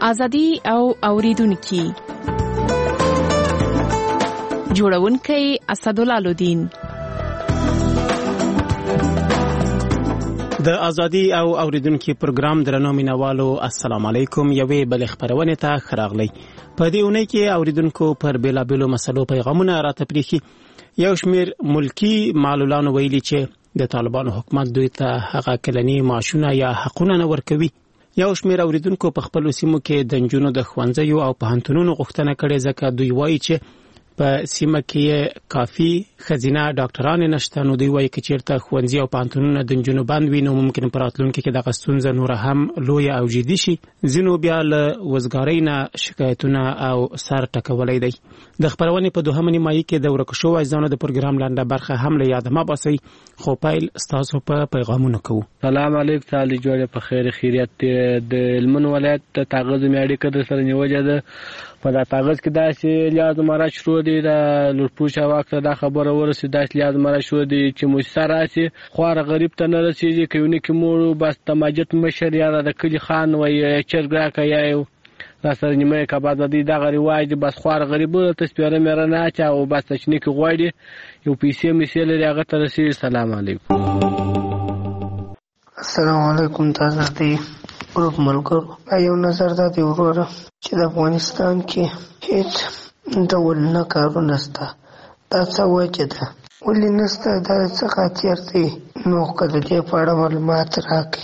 ازادي او اوریدونکو جوړونکي اسدالله لودین. د ازادي او اوریدونکو پروګرام درنو مینوالو السلام علیکم. یوې بل خبرونه ته خراغلی. په دې اونۍ کې اوریدونکو پر بیلابیلو مسلو پیغامونه راته پریخي. یو شمیر ملکی معلولانو ویلي چې د طالبانو حکومت دوی ته هغه کلنی معاشونه یا حقونه نه ورکوي. یو شمیر اوریدونکو په خپل سیمو کې د نجونو د خوانځیو او پوهنتونونو غوښتنه کړې ځکه دوی وایي چې په سیمه کې کافي خزینه ډاکټران نشته. نو دوی وایي چې چیرته خوانځي او پوهنتونونه د نجونو بند وي نو ممکن په راتلونکي کې د غستونزه نور هم لوی او جدي شي. ځینو بیا له وزګارۍ نه شکایتونه او سر ټکولای دي. د خبرونې په دوهمه نیمایي کې د ورکشو اجزاونو د پروګرام لاندې برخه هم له یاد ما باسي. خو پیل ستاسو په پیغامونو کوو. سلام علیکم. تعالی جوړه په خیر خیریت د هلمند ولایت ته تاغز مې اړیکه در سره نیولې ده. په دا تاغز کې داسې لیاز مراد شروع دي د لورپوش واکته دا خبره ورسې داسې لیاز مراد شروع دي چې مؤسسه راسي خواره غریب ته نه رسیږي کوي کې مور بس تماجت مشر یا د کلی خان وای چرګا کوي یو دا سره نیمه کباب د دا غری واجب بس خوار غریب ته سپیره مې نه چا او بس چې کې غوړي یو پیسې میسل هغه ته رسیږي. السلام علیکم. السلام علیکم. تاسو ته ګروپ ملګرو یو نظر دا دی وروره چې د افغانستان کې هیڅ ډول نه کارونه نشته. دا څه وجه ده ولې نشته؟ دا څه خاطر دی؟ نو که د دې په اړه معلومات راکړئ.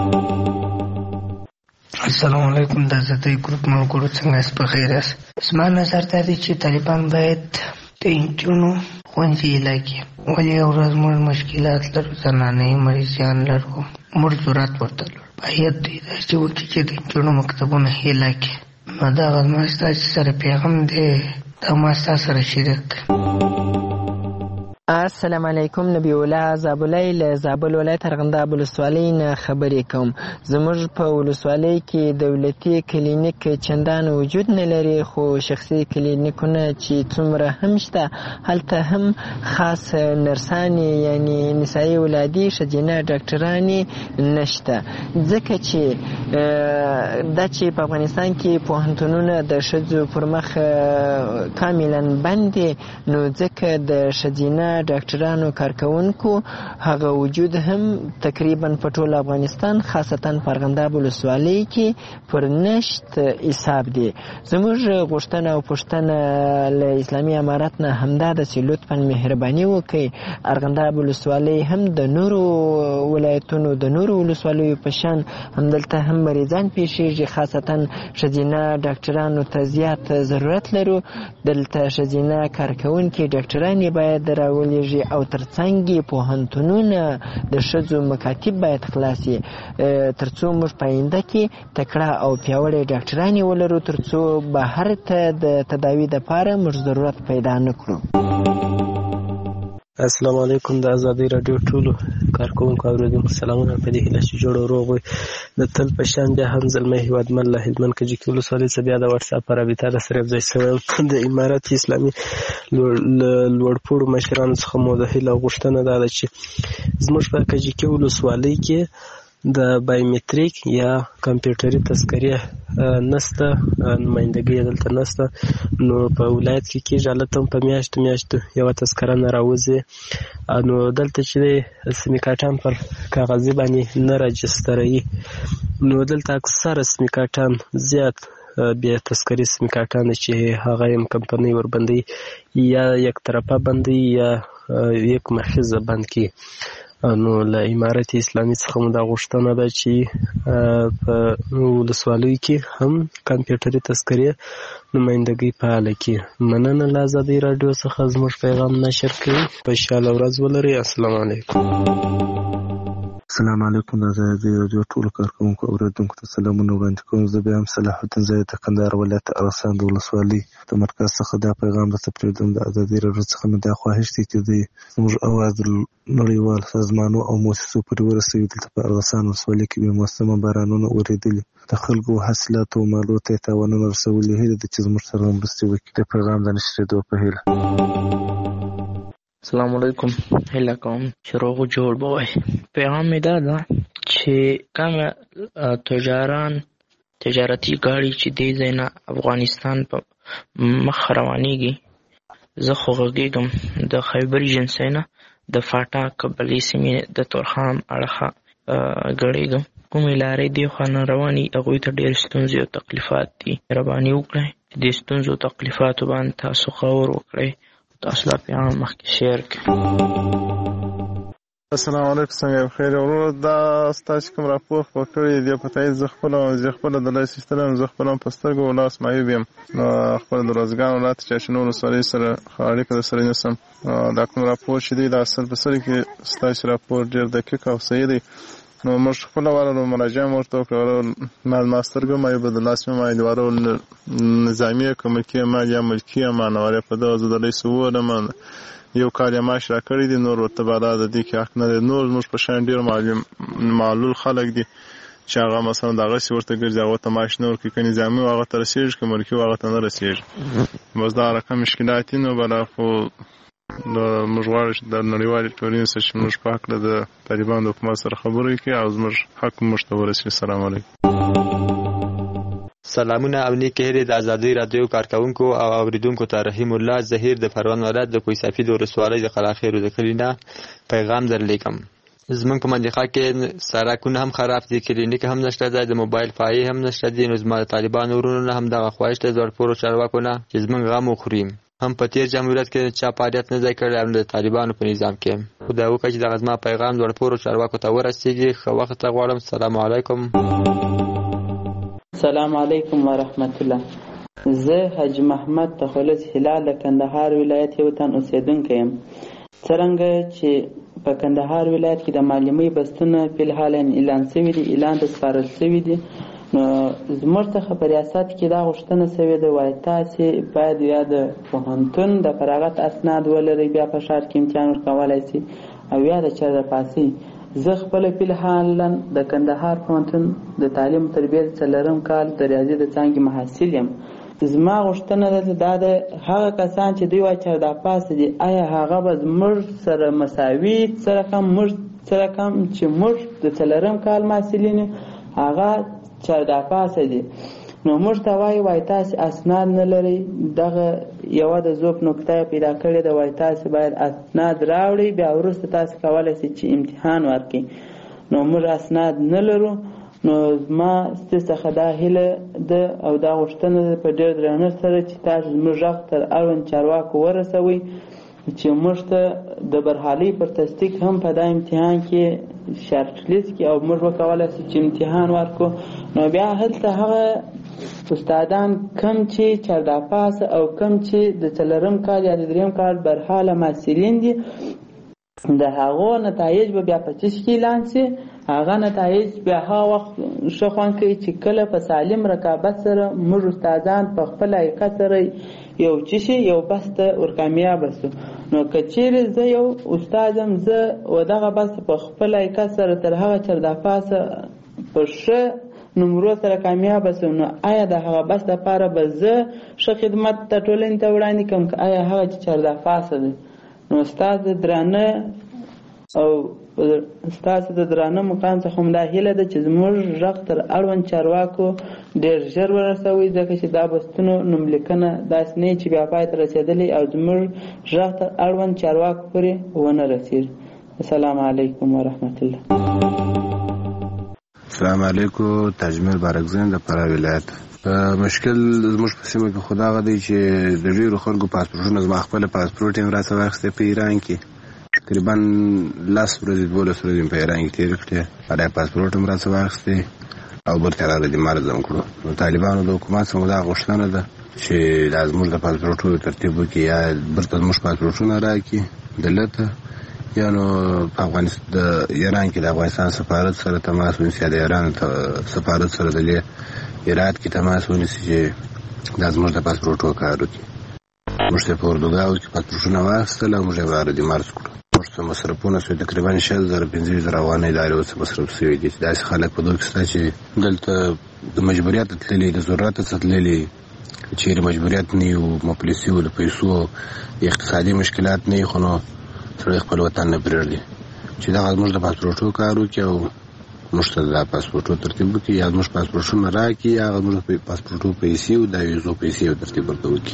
السلام علیکم. دا زه ګروپ ملګرو څنګه یاست؟ په خیر یاست؟ زما نظر دا دی چې طالبان باید د نجونو ښوونځي علاقې ولې یو ورځ موږ مشکلات لرو، زنانې مریضیان لرو، موږ ضرورت ورته لرو، باید دوی داسې وکړي چې د نجونو مکتبونه علاقې. نو دغه زما ستاسو سره پیغام دی، دا ما ستاسو سره شریک کړم. السلام علیکم. نبی الله زابلی له زابل ولایت ارغنداب ولسوالۍ نه خبرې کوم. زموږ په ولسوالۍ کې دولتي کلینیک چندان وجود نه لري، خو شخصي کلینیکونه چې څومره هم شته هلته هم خاص نرسانې یعنی نسایي ولادي ښځینه ډاکټرانې نشته، ځکه چې دا چې په افغانستان کې پوهنتونونه د ښځو پر مخ کاملا بند دي، نو ځکه د ښځینه ډاکټرانو کارکونکو هغه وجود هم تقریبا په ټول افغانستان خاصتا په ارغنداب ولسوالۍ کې پر نشت حساب دی. زموږ غوښتنه او پوښتنه له اسلامي امارت نه همدا ده چې لطفا مهرباني وکړئ ارغنداب ولسوالۍ هم د نورو ولایتونو د نورو ولسوالیو په شان همدلته هم مریضان پیښیږي، خاصتا ښځینه ډاکټرانو ته زیات ضرورت لرو. دلته ښځینه کارکونکي ډاکټرانې باید راولېږي او ترڅنګ یې پوهنتونونه د ښځو مکاتب باید خلاص وي ترڅو موږ په آینده کې تکړه او پیاوړې ډاکټرانې ولرو، ترڅو بهر ته د تداوي دپاره موږ ضرورت پیدا نه کړو. السلام علیکم. د ازادي رادیو ټولو کارکونکو اوریدونکو سلامونه. په دې هیله چې جوړ او روغ وي. د تل په شان بیا هم زلمی هیوادمن له هلمند کجکي ولسوالۍ څخه بیا د واتساپ په رابطه را سره یوځای شوی د امارت اسلامي لوړپوړو مشرانو څخه مو د هیله غوښتنه دا ده چې زموږ په کجکي ولسوالۍ کې د بایومتریک یا کمپیوټري تذکرې نسته، نمایندګي دلته نسته. نو په ولایت کې کېږي هلته هم په میاشتو یوه تذکره نه راوځي. نو دلته چې دی سمې کارټان پر کاغذي باندې نه راجستروي، نو دلته اکثره سمې کارټان زیات بیا تذکرې سمې کارټان چې هغه یم کمپنۍ وربندوي یا یک طرفه بندوي یا یک مرکزه بند کړي. نو له امارت اسلامي څخه مو دا غوښتنه ده چې په ولسوالیو کې هم کمپیوټري تذکرې نمایندګي فعاله کړي. مننه له ازادي راډیو څخه زموږ پیغام نشر کوي. خوشحاله ورځ ولرئ. السلام علیکم. السلام علیکم. د ازادي راډیو ټولو کارکونکو اوریدونکو ته سلامونه وړاندې کوم. زه بیا هم صلاح الدین زاهد د کندهار ولایت ارغسان د ولسوالۍ د مرکز څخه دا پیغام درته پرېږدم. د ازادي راډیو څخه مې دا خواهش دی چې دوی زموږ اواز د نړیوال سازمانو او مؤسسو پورې ورسوي. دلته په ارغسان ولسوالۍ کې بې موسمه بارانونه اورېدلي، د خلکو حاصلاتو او مالو ته یې تاوانونه رسولي. هیله ده چې زموږ سره مرستې وکړي. د پیغام د نشرېدو په هیله. السلام علیکم. هیله کوم چې روغ جوړ به وای. پیغام مې دا ده چې کوم تجاران تجارتي ګاډي چې دې ځای نه افغانستان په مخ روانېږي، زه خو غږېږم د خیبر ایجنسۍ نه د فاټا قبلې سیمې د تورخم اړخه ګړېږم. کومې لارې دې خوا نه روانې هغوی ته ډېر ستونزې او تکلیفات دي. مهرباني وکړئ چې دې ستونزو او تکلیفاتو باندې تاسو غور وکړئ او تاسو لا پیغام مخکې شیر کړئ. السلام علیکم، څنګه یې بخیر ورور؟ دا ستاسو کوم راپور خپور کړی دی په تایید زه خپله د لای سیستم زه خپله په سترګو ولاس معیوب یم. خپله د روزګان ولایت چاشنو ولسوالۍ سره اړیکه درسره نیسم. دا کوم راپور چې دی دا اصل په سر کې ستاسو راپور ډېر دقیق او صحیح دی. نو موږ خپله وارو مراجعه ورته وکړه ما سترګو معیوب د لاس مې معیوب وارو نظامي که ملکي عمل یا ملکي عمل وارې په دغه زه د لای سوولم یو کال یې معاش راکړی دی، نور ورته بالا د دې کې حق نه دی. نور زموږ په شان ډېر معلول خلک دي چې هغه مثلا دغسې ورته ګرځي، هغو ته معاش نه ورکوي، که نظامي و هغه ته رسېږي، که ملکي و هغه ته نه رسېږي. بس دا رقم مشکلات دي. نو بله خو موږ غواړو چې د نړیوالې ټولنې سره چې موږ په هکله د طالبانو د حکومت سره خبرې وکړي او زموږ حق موږ ته ورسېږي. السلام علیکم. سلامونه او نیکې هیلې د ازادۍ راډیو کارکوونکو او اوریدونکو ته. رحیم الله ظهیر د پروان ولایت د کوهسفید ولسوالۍ د قلاخیرو د کلي نه پیغام درلیکم. زمونږ په منطقه کې سړکونه هم خراب دي، کلینیک هم نشته دی، د موبایل پایې هم نشته دي. نو زما د طالبانو ورونو نه هم دغه خواهش دی زړپورو چارواکو نه چې زمونږ غم وخوري. هم په تیر جمهوریت کې چا فعالیت نه دی کړی او د طالبانو په نظام کې. خدای وکړي چې دغه زما پیغام زړپورو چارواکو ته ورسېږي. ښه وخت غواړم. السلام علیکم. السلام علیکم ورحمت الله. زه حاج محمد تخلص هلال د کندهار ولایت یو تن اوسیدونکی یم. څرنګه چې په کندهار ولایت کې د معلمۍ بستونه فلحال اعلان شوي دي، اعلان د سپارل شوي دي، نو زموږ څخه په ریاست کې دا غوښتنه شوې ده وایي تاسې باید یا د پوهنتون د فراغت اسناد ولرئ، بیا په ښار کې امتحان ورکولی شي، او یا د چا د پاسۍ. زه خپله فلحالا د کندهار پوهنتون د تعلیم و تربیت 4 کال د ریاضي د څانګې محصل یم. زما غوښتنه ده دا د هغه کسان چې دوی وایي چارداپاسه دي، آیا هغه به زموږ سره مساوي څه رقم چې موږ د 4 کال محصلین هغه چارداپاسه دي؟ نو موږ ته وایي تاسې اسناد نه لرئ. دغه یوه د ذوب نکته پیدا کړې ده، وایي تاسې باید اسناد راوړئ، بیا وروسته تاسې کولی شئ چې امتحان ورکړئ. نو موږ اسناد نه لرو. نو زما ستاسو څخه دا هیله ده او دا غوښتنه ده په ډېر درنښت سره چې تاسو زموږ غږ تر اړوند چارواکو ورسوئ چې موږ ته د برحالۍ پر تصدیق هم په دا امتحان کې شارټ لیست کې او موږ وکولی شو چې امتحان ورکړو. نو بیا هلته هغه استادان کم چې چارداپاسه او کم چې د 4 کال یا د 3 کال برحاله محصلین دي، د هغو نتایج به بیا په چیش کې اعلان شي. هغه نتایج بیا هغه وخت ښه خوند کوي چې کله په سالم رقابت سره موږ استادان په خپل حقیقت سره یو چیشي یو بس ته ورکامیابه شو. نو که چیرې زه یو استاد یم، زه و دغه بس په خپل حقیقت سره تر هغه چارداپاسه په ښه نمرو سره کامیابه شم، نو آیا د هغه بس دپاره به زه ښه خدمت د ټولنې ته وړاندې کړم که آیا هغه چې چارداپاسه دی؟ نو ستاسو د درانه مقام څخه هم دا هیله ده چې زموږ غږ تر اړوند چارواکو ډېر ژر ورسوئ، ځکه چې دا بستونو نوملیکنه داسې نه چې بیا پای ته رسېدلی او زموږ غږ تر اړوند چارواکو پورې ونه رسېږي. السلام علیکم ورحمت الله. السلام علیکم. تاجمیر بارکزین د فراه ولایت. مشکل زموږ په سیمه کې خو دا دی چې د ډېرو خلکو پاسپورټونه زما خپل پاسپورټ یې راڅه واخیستی په ایران کې، تقریبا 10 ورځې 12 ورځې په ایران کې تېرې کړې، هغه پاسپورټ هم راڅه واخیستی او بیرته راغلی مرزم کړو. نو طالبانو د حکومت څخه دا غوښتنه ده چې دا زموږ د پاسپورټونو ترتیب وکړي، یا بیرته زموږ پاسپورټونه راکړي دلته، یا نو په افغانستان د ایران کې د افغانستان سفارت سره تماس ونیسي، د ایران سفارت سره د هرات کې تماس ونیسي چې دا زموږ د پاسپورټو کار وکړي. موږ ته په اردوګاو کې پاسپورټونه واخیستل او موږ یې راردي مرز کړو. موږ ته مصرفونه شوي تقریبا 60,000-50,000 افغانۍ دارې اوس مصرف شوي دي. داسې خلک په دوی کې شته چې دلته د مجبوریت تللي، د ضرورت څخه تللي، چیرې مجبوریت نه وي، مفلسي وو، د پیسو اقتصادي مشکلات نه وي، خو نو سړی خپل وطن نه پرېږدي چې دغه زموږ د پاسپورټو کار وکړي او موږ ته د پاسپورټو ترتیب وکړي یا موږ پاسپورټونه راکړي یا موږ پاسپورټو پیسې او د ویزو پیسې ترتیب ورته وکړي.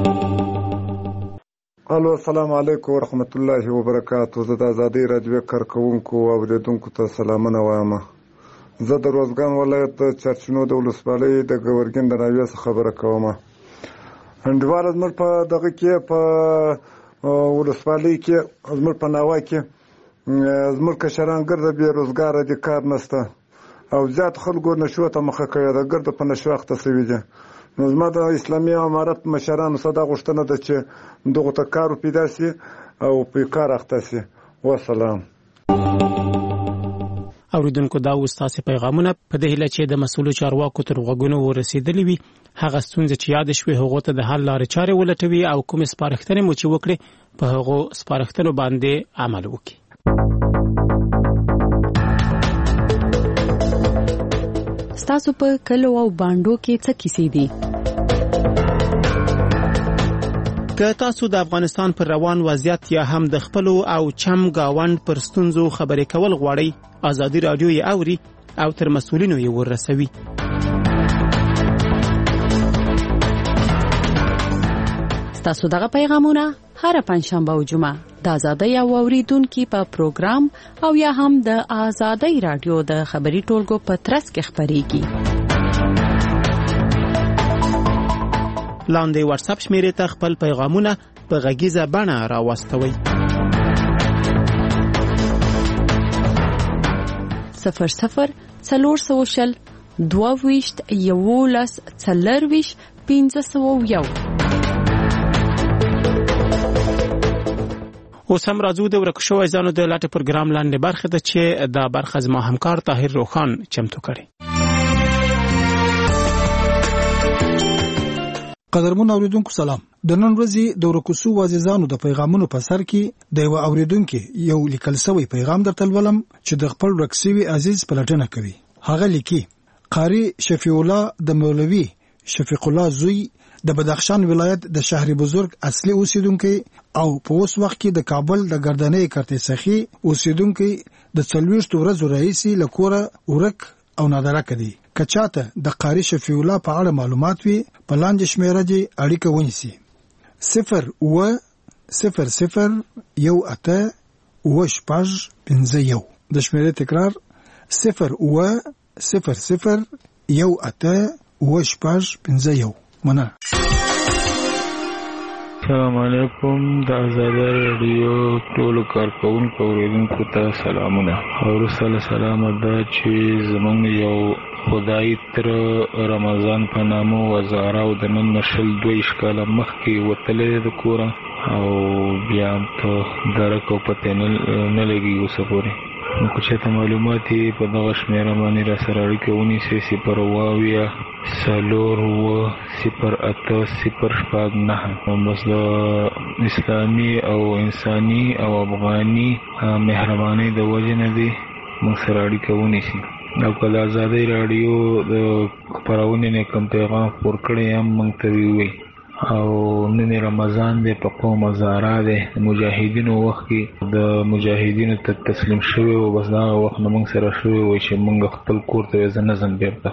الو السلام علیکم ورحمت الله وبرکاتو. زه د ازادۍ راډیو کارکوونکو او اوریدونکو ته سلامونه وایم. زه د روزګان ولایت د چرچینو د ولسوالۍ د ګورګین د ناویه څخه خبره کوم. انډیواله زموږ په دغه کې په ولسوالۍ کې زموږ په ناوه کې زموږ کشران ګرده بې روزګاره دي، کار نشته او زیات خلکو نشو ته مخه کوي، د ګرده په نشو اخته سوي دي. نو زما د اسلامي امارت مشرانو څخه دا غوښتنه ده چې دغو ته کار پیدا سي او په کار اخته سي. وسلام. اوریدونکو دا ستاسو پیغامونه په دې هیله چې د مسؤلو چارواکو تر غوږونو ورسېدلې وي. هغه ستونزې چې یاد شوي هغه ته د حل لارې چارې ولټوي او کوم سپارښتنې مو چې وکړي په هغه سپارښتنو باندې عمل وکړي. ستاسو په کلو او باندو کې څه کیسې دي؟ که تاسو د افغانستان پر روان وضعیت یا هم د خپل او چم گاوند پر ستونزو خبرې کول غواړئ، ازادي رادیو یې اوري او تر مسؤلینو یې ورسوي. ستاسو دغه پیغامونه هر پنځشنبه او جمعه د ازادۍ او اوریدونکو په پروګرام او یا هم د ازادۍ رادیو د خبري ټولګو په ترڅ کې خبريږي. لاندې واتس اپ شمیرې ته خپل پیغامونه په غږیزه بڼه راوستوئ. 00 420 22 11 40 501. اوس هم راځو د ورکشو ځانو د لاټ پروګرام لاندې برخه ده چې دا برخه زما همکار طاهر روخان چمتو کړي. قدرمن اوریدونکو سلام. د نن ورځې د ورکشو وازیزانو د پیغامونو په سر کې د یو اوریدونکو یو لیکل شوی پیغام درته ولم چې د خپل رکسوي عزیز پلټنه کوي. هغه لیکي قاری شفیع الله د مولوی شفیق الله زوی د بدخشان ولایت د شهر بزرگ اصلي اوسیدونکو او په اوس وخت کې د کابل د ګردنۍ کرتسخي اوسیدونکو د 40 ورځې رئیسي لکوره ورک او نادره کړي. کچاته د قاری شفیع الله په اړه معلومات وي په لاندې شمیره دي اړیکه ونیسي 0 و 0 0 1 8 و شپږ 51. د شمیره تکرار 0 و 0 0 1 8 و شپږ 51. مننه. السلام علیکم. د ازادۍ رادیو ټول کارکونکو اوریدونکو ته سلامونه. او رسول سلام ده چې زمونږ یو خدای تر رمضان په نامو وزاره او د نن نشل 2 کاله مخکې وتلې د کوره او بیا په درک او پته نه لګي اوس پورې. نو چې ته معلومات په دغه شمیره باندې را سره اړیکه ونیسئ 0 سالور و 0809. بس د اسلامي او انساني او افغاني مهرباني د وجه نه دی موږ سره اړیکه ونیسئ. او کله ازادۍ رادیو د خپرونې نه کوم پیغام خپور کړی هم موږ ته وی او نن رمضان دی په قوم زارا دی مجاهدینو وخت کې د مجاهدینو ته تسلیم شوی او بس دا وخت موږ سره شوی و چې موږ خپل کور ته ځنځم بیرته.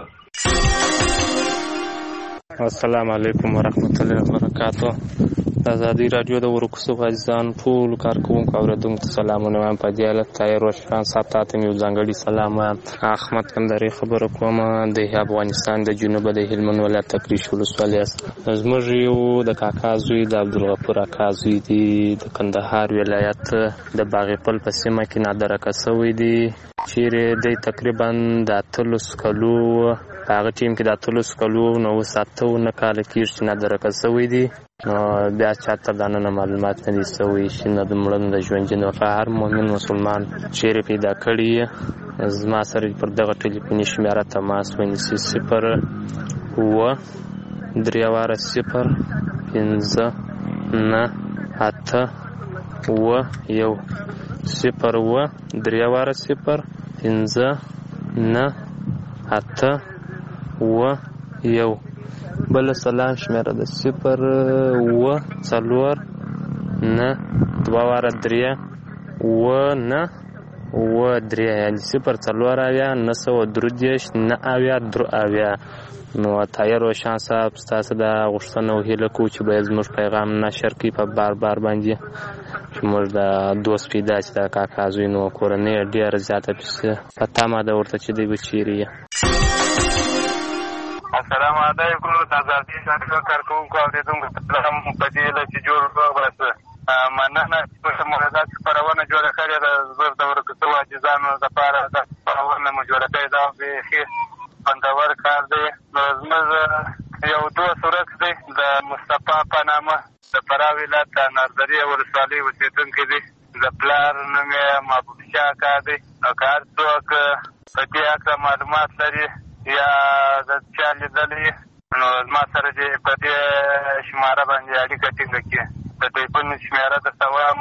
السلام علیکم ورحمت الله وبرکاتو. د ازادۍ رادیو د ورکشو غازیان ټول کارکونکو اوریدونکو ته سلامونه وایم. په دې حالت طاهر روشن صاحب ته یو ځانګړي سلام وایم. احمد کندهاري خبره کوم د افغانستان د جنوب د هلمند ولایت تکریش ولسوالۍ. زموږ یو د کاکا زوی د عبدالغفور اکا زوی دی د کندهار ولایت د باغپل په سیمه کې نادرکه شوی دی چیرې د تقریبا د 30 کلو هغه ټیم کې د 30 کلو نو 7 کال کې چې نادرکه شوی دی. بیا چاته د نن معلومات نه دي سوي چې نه د مړند د ژوندینو هر مؤمن مسلمان چیرې پیدا کړی. زما سره پر دغه ټلیفوني شمیره تماس ونیسئ 0 و 3 0 5 9 8 و 1 0 و 3 0 5 9 8 و 1. بل سلام شمیره د 0 و 4 9 2 3 و 9 3 یعنې 04093 نو طاهر روشن صاحب ستاسو د غوښتنه او هیله کوو چې باید زموږ پیغام نشر کړي په بار باندې چې موږ د دوست پیدا چې د کاکا زوی نو کورنۍ ډېره زیاته په تمه ده ورته چې دوی به چیرې یې. السلام علیکم د ازادي راډیو کارکوونکو اورېدونکو سلام په دې هیله چې جوړ وباسه. مننه چې موږ داسې خپرونه جوړه کړې ده زموږ د ورکوڅو عاجزانو دپاره دا خپرونه مو جوړه کړې ده بیخي خوندور کار دی. نو زموږ یو دوست ورک دی د مصطفی په نامه د فراه ولایت د نردرې ولسوالۍ اوسېدونکی دی. د پلار نوم یې محبوب شاه اکا دی. نو که هر څوک په دې هکله معلومات لري یا د چا لیدلي نو زما سره دې په دې شماره باندې اړیکه ټینګه کړي. د ټلیفون شمېره درته وایم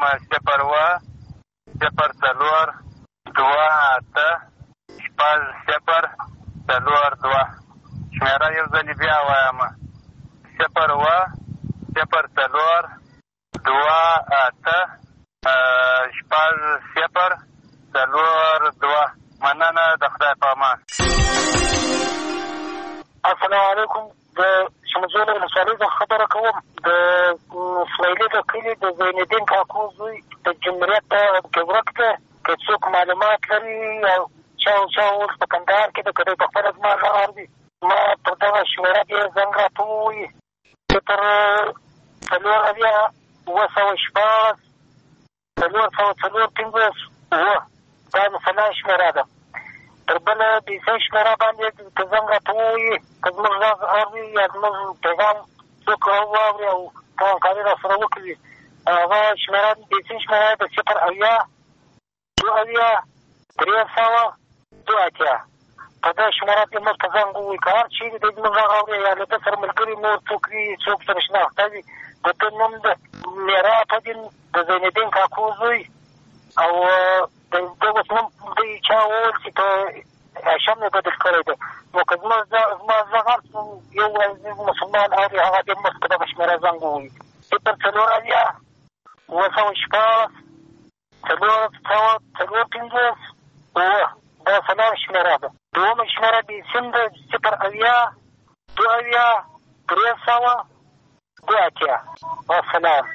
010286042 شمېره یو ځلې بیا وایم 010286042. مننه د خدای په امان. السلام علیکم. د شمزول ولسوالۍ څخه خبره کوم. د سویلي د کلي د زینالدین کاکو زوی د جمهوریت کې ورک دی. که څوک معلومات لري او چا اوس په کندهار کې د که دی په خپله زما غږ اوري ما پر دغه شمېره ډېر زنګ راته ووایي 04016 دا د سلا شمېره ده. تر بله د عیسۍ شمېره باندې که زنګ راته ووایي که زموږ غږ اوري یا زموږ پیغام څوک واوري او همکاري را سره وکړي هغه شمېره د عیسۍ شمېره د 08022 په دا شمېره کې موږ ته زنګ ووایي. که هر چېرې دی زموږ غږ اوري یا له ده سره ملګري نور څوک وي څوک سره شناخته وي د ده نوم د میرا فدین د زینالدین کاکو زوی او د اوس نوم دوی چا وویل چې په هاشم یې بدل کړی دی. نو که زما زغ هر یو مسلمان اوري هغه دې موږ په دغه شمېره زنګ ووایي 04016 دا سلا شمېره ده. دومه شمېره د سیم ده 0802302 والسلام.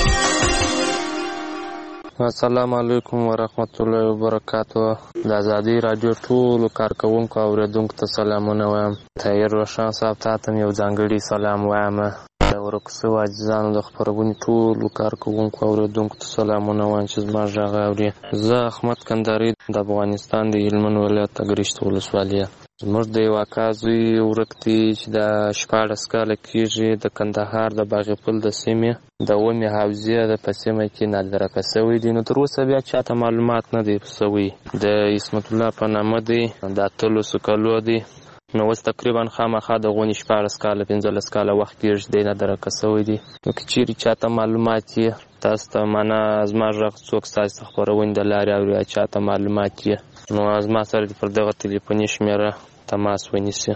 السلام علیکم ورحمت الله وبرکاتو. د ازادي راډیو ټولو کارکوونکو او اورېدونکو ته سلامونه وایم. طاهر روشن صاحب ته هم یو ځانګړي سلام وایم. د ورکوڅو عاجزانو د خپرونې ټولو کارکوونکو او اورېدونکو ته سلامونه وایم چې زما غږ اوري. زه احمد کندهاري د افغانستان د هلمند ولایت اګرشت ولسوالۍ. زموږ د یو اکا زوی ورک دی چې د 14 کاله کېږي د کندهار د باغپل د سیمې د اومې حوزې په سیمه کې نادرکه شوی دی. نو تر اوسه بیا چاته معلومات نه دی شوی. د اسمت الله په نامه دی. د 13 کالو دی. نو اوس تقریبا خامخا د غونې 14 کاله 15 کاله وخت کېږي دی نادرکه شوی دی. نو که چیرې چاته معلومات یې تاسو ته معنا زما غږ څوک ستاسو ته خپرونې د لارې اوري چاته معلومات یې نو زما سره پر دغه تلیفوني شمېره تماس ونیسي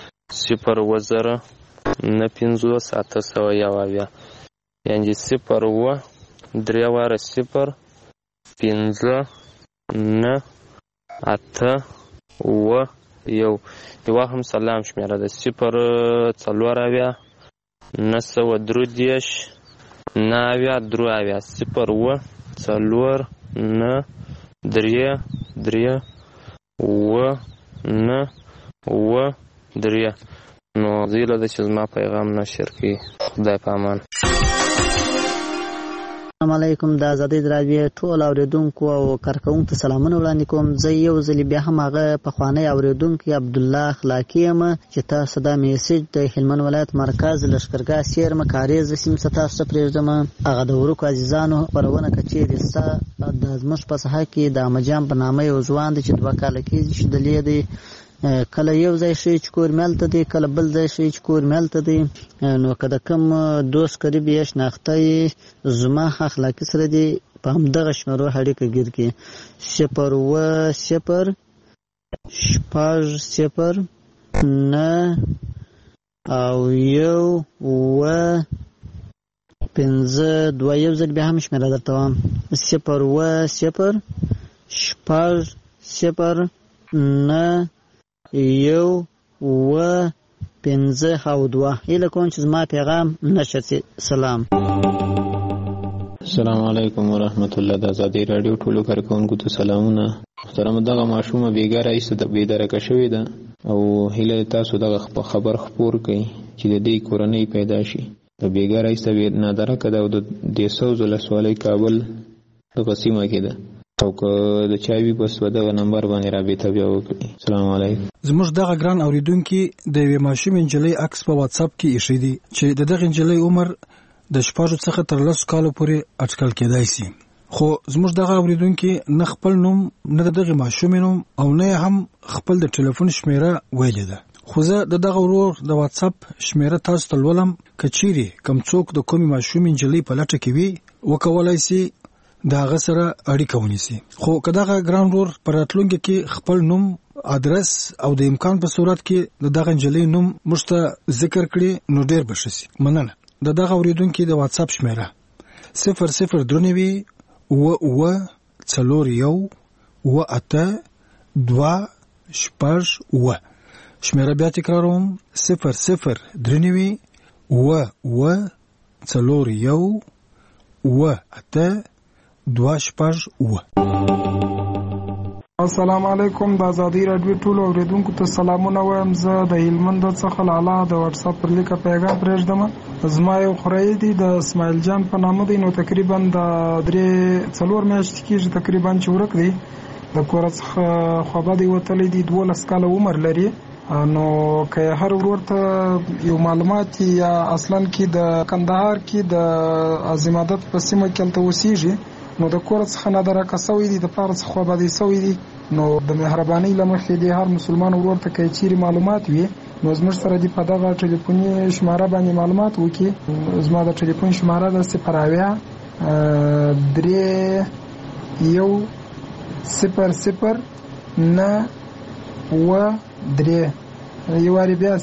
090950801 یعنې 0305098 یوه هم سلام شمېره ده 03093 نو زیله ده چې زما پیغام نشر کړي. خدای په امان. السلام علیکم. د ازادۍ راډیو ټول اوریدونکو او کارکوونکو ته سلامونه وړاندې کوم. زه یو ځل بیا هم هغه پخوانی اوریدونکی عبدالله اخلاقی یم چې تاسو دا میسج د هلمند ولایت مرکز لښکرګاه سیرمه کاریز سیمې څخه تاسو ته پرېږدم. هغه د ورکو عزیزانو خپرونه که چیرې ستا د زموږ په ساحه کې د احمدجان په نامه یو ځوان دی چې 2 کاله کېږي چې دلې دی کله یو ځای شي چې کور ملته دی کله بل ځای شي چې کور ملته دی. نو که د کوم دوست قریب یې شناخته یې زما اخلاقي سره دی په همدغه شمېرو اړیکه ګیر کړي 010 9 او 1 5 2 یو ځل بیا هم شمېره درته وایم 010 0 9 1 و 5 او 2 اله کوم چې زما پیغام نشي. سلام. السلام علیکم ورحمت الله. د آزادۍ رادیو ټولو کارکونکو ته سلامونه. محترم دغه ماشومه بیګاره ایسته د بیدارکه شوې ده او هیله تاسو دغه خبر خپور کړئ چې د دې کورنۍ پیدا شي. د بیګاره ایسته نادرکه ده او د دیسوز ولسوالۍ کابل دغه سیمه کې ده او که د چاوي بس په دغه نمبر باندې رابطه بیا وکړي. السلام علیکم. زموږ دغه ګران اوریدونکي د یوې ماشومې نجلۍ عکس په واتس اپ کې ایښی دی چې د دغه نجلۍ عمر د 6 څخه تر 10 کالو پورې اټکل کېدای شي. خو زموږ دغه اوریدونکي نه خپل نوم نه دغه ماشومې نوم او نه هم خپل د ټلیفون شمیره ویلې ده. خو زه دغه ورور د واتس اپ شمیره تاسو ته ولولم. کچيري کم څوک د کومې ماشومې نجلۍ په لټه کې وي وکولای شي دا غسره اړیکه ونیسي. خو کداغه ګران ورور پر راتلونکي کې خپل نوم ادرس او د امکان په صورت کې دغه نجلۍ نوم مشته ذکر کړي نو ډیر بشي. مننه. دغه اوریدونکو د واتس اپ شمیره 0039 و 41 و 8 و شمیره بیا تکراروم 0039 و 41 و 8 و. السلام علیکم. د آزادۍ رادیو ټولو اوریدونکو ته سلامونه وایم. زه د هلمند څخه لاله د واتس اپ پر لیکه پیغام پرېږدم. زما یو خوریی دی د اسماعیل جان په نامه دی. نو تقریبا د 3-4 میاشتې کېږي تقریبا چې ورک دی. د کور څخه خوابه دی وتلی دی. 12 کاله عمر لري. نو که هر ورور ته یو معلومات یا اصلا کې د کندهار کې د عظیمادت په سیمه کې هلته اوسېږي نو د کور څخه نادرکه سوی دی د پلار څخه خوابدی سوی دی. نو د مهربانۍ له مخې د هر مسلمان ورور ته که چیرې معلومات وي نو زموږ سره دی په دغه ټلیفوني شماره باندې معلومات وکړي. زما د ټلیفون شماره ده 0 یواری بیا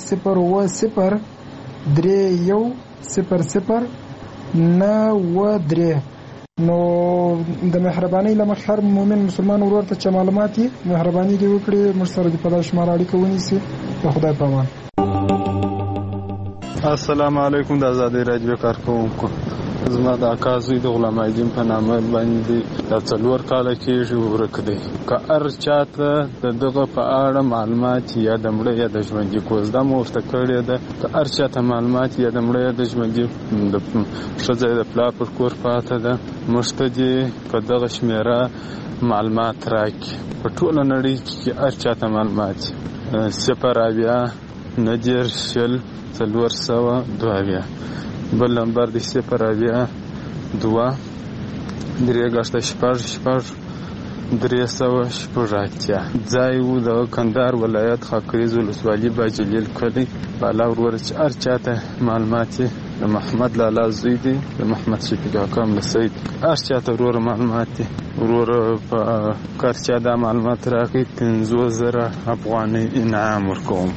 0 نو د مهربانۍ له مخې هر مؤمن مسلمان ورور ته چې معلومات یې مهرباني دې وکړي موږ سره د په دغه شماره اړیکه ونیسي. د خدای په امان. السلام علیکم. د آزادۍ رادیو کارکونکو زما د اکا زوی د غلام الدین په نامه باندې د 4 کاله کېږي ورک دی. که هر چاته د دغه په اړه معلومات یا د مړه یا د ژوندي کوزده مو ورته کړې ده که هر چاته معلومات یا د مړه یا د ژوندي د ښځه د پلار پر کور پاته ده موږ ته دې په دغه شمیره معلومات راکړي. په ټوله نړۍ کې هر چاته معلومات 0 بل نمبر دی 0 2 3 ځای وو د کندهار ولایت خاکریز ولسوالي باجلیل کلی بالا ورور چې هر چاته معلومات د محمد لالا زوی دی د محمد شفیق حکم لسید هر چاته ورور معلومات ورور په کار چا دا معلومات راکړي 50,000 افغانۍ انعام ورکوم.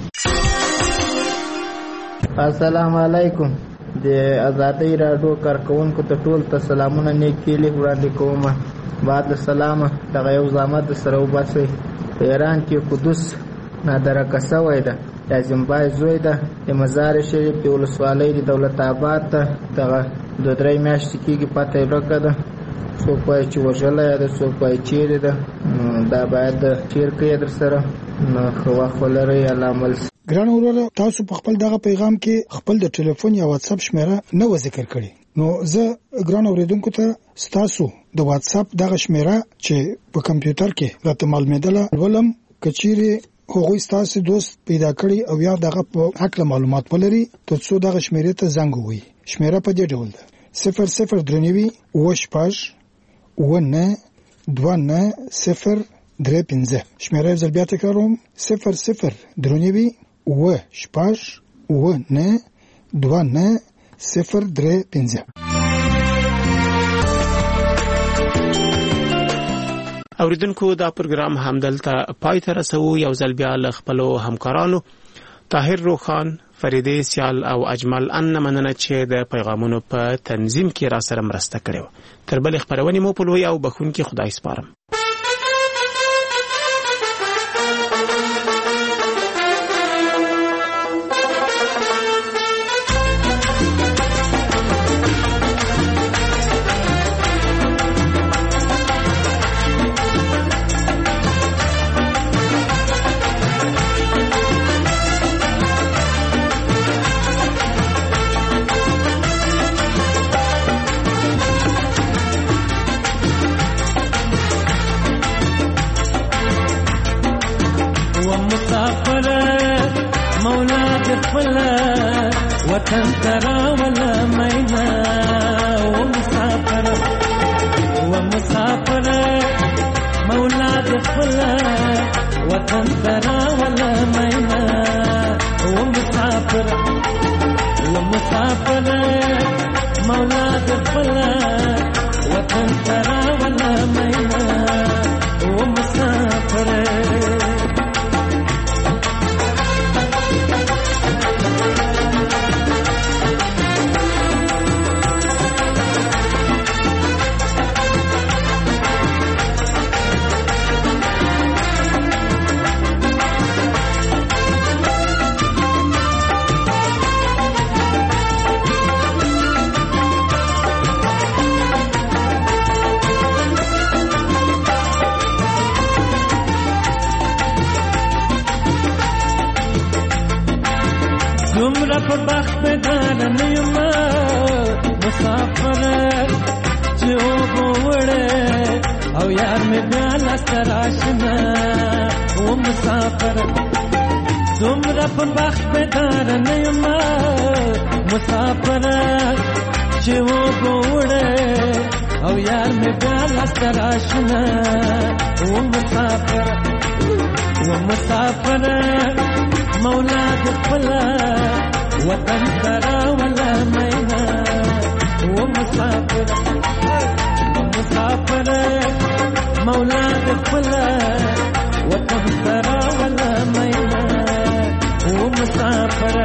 السلام علیکم. د آزادۍ رادیو کارکونکو ته ټول ته سلامونه نیکې وړاندې کوم. بعد السلام دغه یو زحمت سره وباسئ. په ایران کې قدس نادرکه سوی ده. لازم بای زوی ده د مزار شریف د ولسوالۍ د دولت آباد ته دغه 2-3 میاشتې کېږي پته یې ورکه ده. څوک وایي چې وژلی ده څوک وایي چیرې ده. دا باید شیر کړئ در سره نو ښه وخت ولرئ. الله عمل. ګران وروره تاسو په خپل دغه پیغام کې خپل د ټلیفون یا واتس اپ شمیره نه و ذکر کړی. نو زه ګران اوریدونکو ته تاسو د واتس اپ دغه شمیره چې په کمپیوټر کې راته معلومېدله ولم کچيري هغوی تاسو دوست پیدا کړی او یا دغه په حق معلومات ولري ترڅو دغه شمیره ته زنګ ووهي. شمیره په دې ډول ده 0039 29 شمیره زل بیا تکراروم 0039 29 اوریدونکو دا پروګرام همدلته پای ته رسو. یو ځل بیا له خپلو همکارانو طاهر روخان، فریدې سیال او اجمل ان مننه چې د پیغامونو په تنظیم کې را سره مرسته کړې. تر بل خبرونه مو په لوی او بخون کې خدای سپارم. مسافر مولا دې خپل وطن ته راوله مینا ومسافر مولا دې خپل وطن ته راوله مینا ومسافر مولا دې خپل وطن ته راوله مینا ومسافر دومره په بخت بدار نه یم مسافر چې اوبه وړې او یار مې بیا لاسته راشنه مسافر دومره په بخت بدار نه یم مسافر چې اوبه وړې او یار مې بیا لاسته راشنه مسافر مولا دې خپل وطن ته راوله مینا ومسافر مولا دې خپل وطن ته راوله مینا ومسافر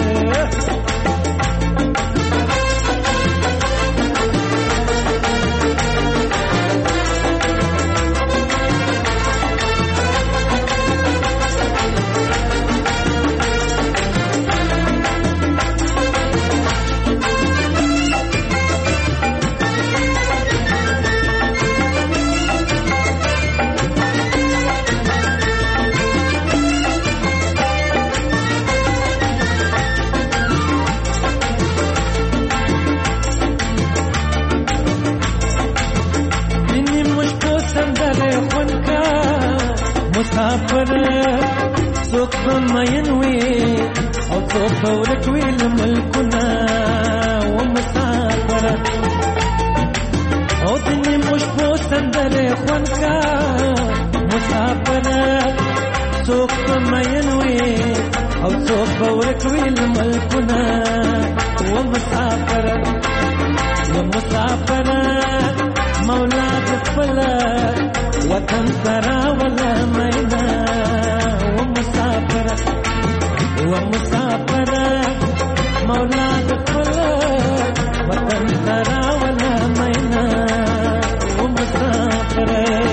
مسافر څوک به مین وي او څوک به ورک وي له ملکونه ومسافر او د نیمو شپو سندرې خوند کا مسافر څوک به مین وي او څوک به ورک وي له ملکونه ومسافر مولا دې خپل وطن ته راوله مینا ومسافر مولا دې خپل وطن ته راوله مینا ومسافر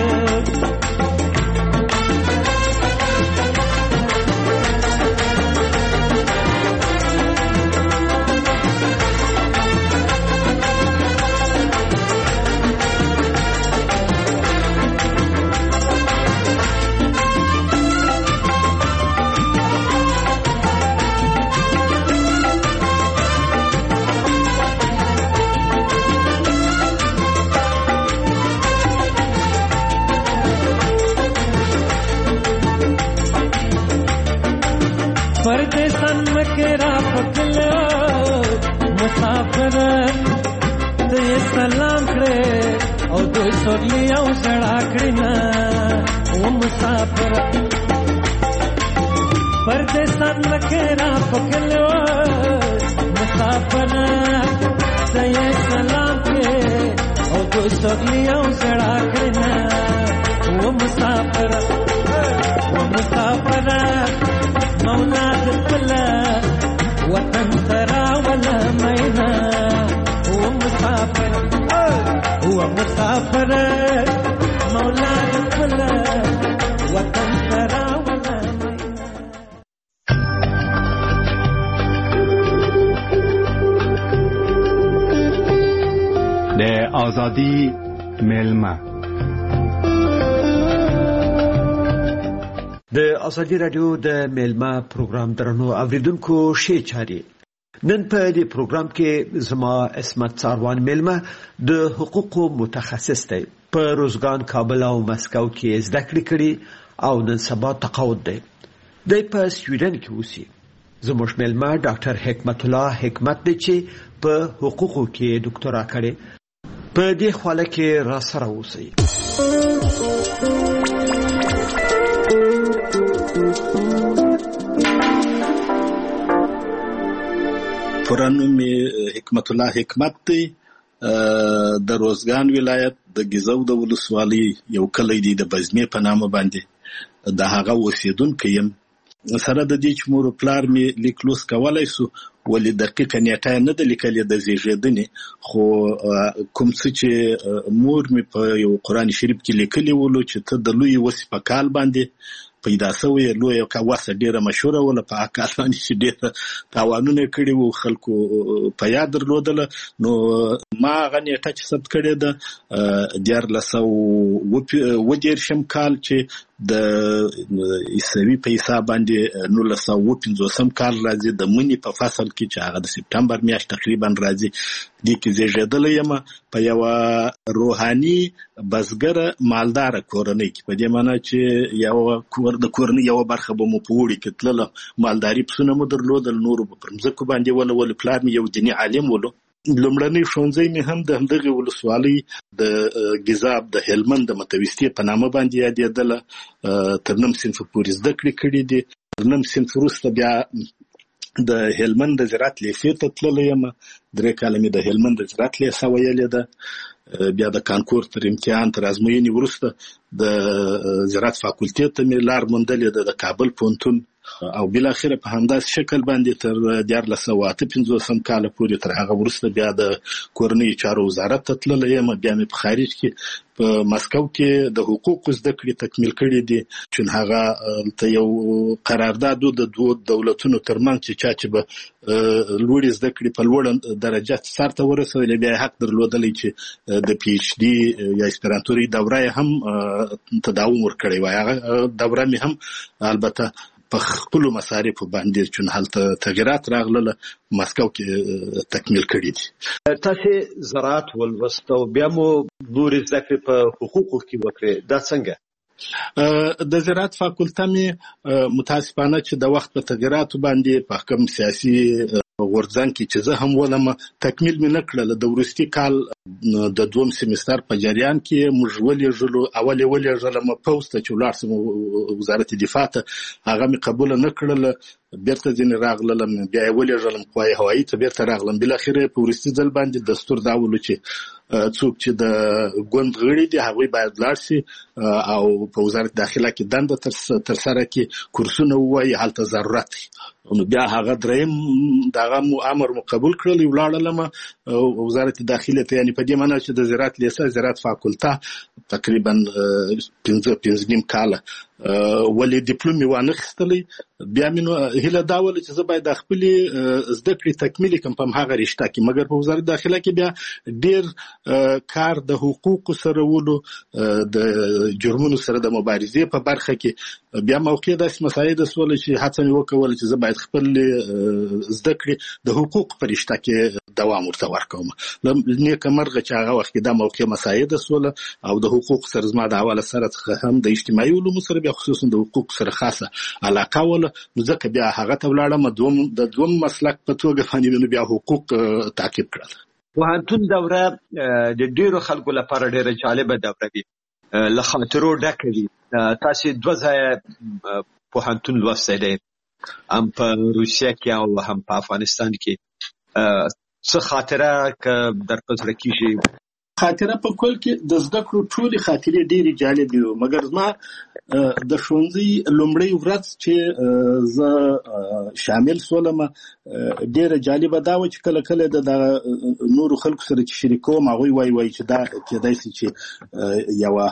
परदेसन में केरा पकलो मुसाफिर तो ये सलाम करे और दो सोलिया उजड़ा करना वो मुसाफिर परदेसन में केरा पकलो मुसाफिर तो ये सलाम करे और दो सोलिया उजड़ा करना वो मुसाफिर مولا دې خپل وطن ته راوله مینا ومسافر مولا دې خپل وطن ته راوله مینا. د آزادی میلمه د ازادي رادیو د میلمه پروګرام درنو اوریدونکو شي چاري نن په دې پروګرام کې زما اسمت څاروان میلمه د حقوقو متخصص دی په روزګان کابل او مسکو کې زده کړې کړې او نن سبا تقاعد دی دی په سویډن کې اوسي. زموږ میلمه ډاکټر حکمت الله حکمت دی چې په حقوقو کې ډاکټرا کړې. په دې خواله کې را سره اوسئ. پوره نوم یې حکمت الله حکمت دی. د روزګان ولایت د ګیزو د ولسوالۍ یو کلی دی د بزمې په نامه باندې د هغه اوسېدونکی یم. سره د دې چې مور پلار مې لیک لوست کولی سو، ولې دقیقه نیټه یې نه ده لیکلې د زیږېدنې، خو کوم څه چې مور مې په یو قرآن شریف کې لیکلي ولو چې ته د لوی وسې په کال باندې پیدا شوی، لوی وسه ډېره مشهوره وله، په هغه کال باندې چې ډېره تاوانونه یې کړي وو، خلکو په یاد درلودله. نو ما هغه نیټه چې ثبت کړې ده 1830 کال چې د عیسوي په حساب باندې 1950 کال راځي، د مني په فصل کې چې هغه د سپټمبر میاشت تقریبا راځي. دې کې زیږېدلی یم په یوه روحاني بزګره مالداره کورنۍ کې، په دې معنی چې د کورنۍ یوه برخه به مو په اوړي کې تلله، مالداري پسونه مو درلودل، نورو به پر مځکو باندې ولولو. پلار مې یو دیني عالم ولو. لومړنی ښوونځی مې هم د همدغې ولسوالۍ د ګیزاب د هلمند د متوسطې په نامه باندې یادېدله. تر 9 صنف پورې زده کړې کړي دي. تر 9 صنف وروسته بیا د هلمند د زراعت لیسې ته تللی یم. 3 کاله مې د هلمند د زراعت لیسه ویلې ده. بیا د کانکور تر امتحان تر ازموینې وروسته د زراعت فاکولټې ته مې لار موندلې ده، د کابل پوهنتون. او بالاخره په همداسې شکل باندې تر 1958 کاله پورې، تر هغه وروسته بیا د کورنۍ چارو وزارت ته تللی یم. بیا مې په خارج کې په مسکو کې د حقوقو زده کړې تکمیل کړي دي، چې هغه ته یو قرارداد د دوو دولتونو ترمنځ چې چا چې به لوړې زده کړې په لوړه درجه سر ته ورسولې، بیا حق درلودلی چې د پی ایچ ډي یا اسپرانتوري دوره یې هم تداوم ورکړی وای. هغه دوره مې هم البته په خپلو مصارفو باندې چې هلته تغیرات راغلله مسکو کې تکمیل کړي دي. تاسې زراعت ولوست او بیا مو نورې زده کړې په حقوقو کې وکړې، دا څنګه؟ د زراعت فاکولته مې متاسفانه چې د وخت په تغیراتو باندې په کوم سیاسي غورځنګ کې چې زه هم ولم تکمیل مې نه کړله. د وروستي کال د 2 سیمستر په جریان کې موږ ولېږلو، اول یې ولېږلم پوسټ ته چې ولاړ سم وزارت دفاع ته، هغه مې قبوله نه کړله. بیرته ځینې راغللم، بیا یې ولېږلم قوای هوایي ته، بیرته راغلم. بالاخره په وروستي ځل باندې دستور دا ولو چې څوک چې د ګوند غړي دي هغوی باید لاړ شي او په وزارت داخله کې دنده ترسره کړي، کورسونه ووایي، هلته ضرورت دی. نو بیا هغه دریم دغه امر مو قبول کړل، ولاړلم وزارت داخله ته. یعنې په دې معنی چې د زراعت لیسه زراعت فاکولته تقریبا 5 کاله ولې ډیپلوم مې وانخیستلی. بیا مې نو هیله دا وله چې زه باید د خپلې زده کړې تکمیل کړم په هماغه رشته کې، مګر په وزارت داخله کې بیا ډېر کار د حقوقو سره ولو، د جرمونو سره د مبارزې په برخه کې. بیا موقع داسې مساعده شوله چې هڅه مې وکوله چې زه باید خپل زده کړې د حقوقو په رشته کې دوام ورته ورکوم. نیکه مرغه چې هغه وخت کې دا موقع مساعده شوله او د حقوقو سره زما د اوله سره څخه هم د اجتماعي علومو سره بیا خصوصا د حقوقو سره خاصه علاقه وله. نو ځکه بیا هغه ته ولاړم، د دوم مسلک په توګه باندې بیا حقوق تعقیب کړل. پوهنتون دوره د ډېرو خلکو لپاره ډېره جالبه دوره وي، له خاطرو ډکه وي. تاسې 2 ځایه پوهنتون لوستی دی، هم په روسیه کې او هم په افغانستان کې. څه خاطره که در په زړه کېږي؟ خاطره په کل کې د زده کړو ټولې خاطرې ډېرې جالبې وې، مګر زما د ښوونځي لومړۍ ورځ چې زه شامل شولم ډېره جالبه دا وه چې کله کله د نورو خلکو سره چې شریکوم هغوی وایي چې دا کېدای شي چې یوه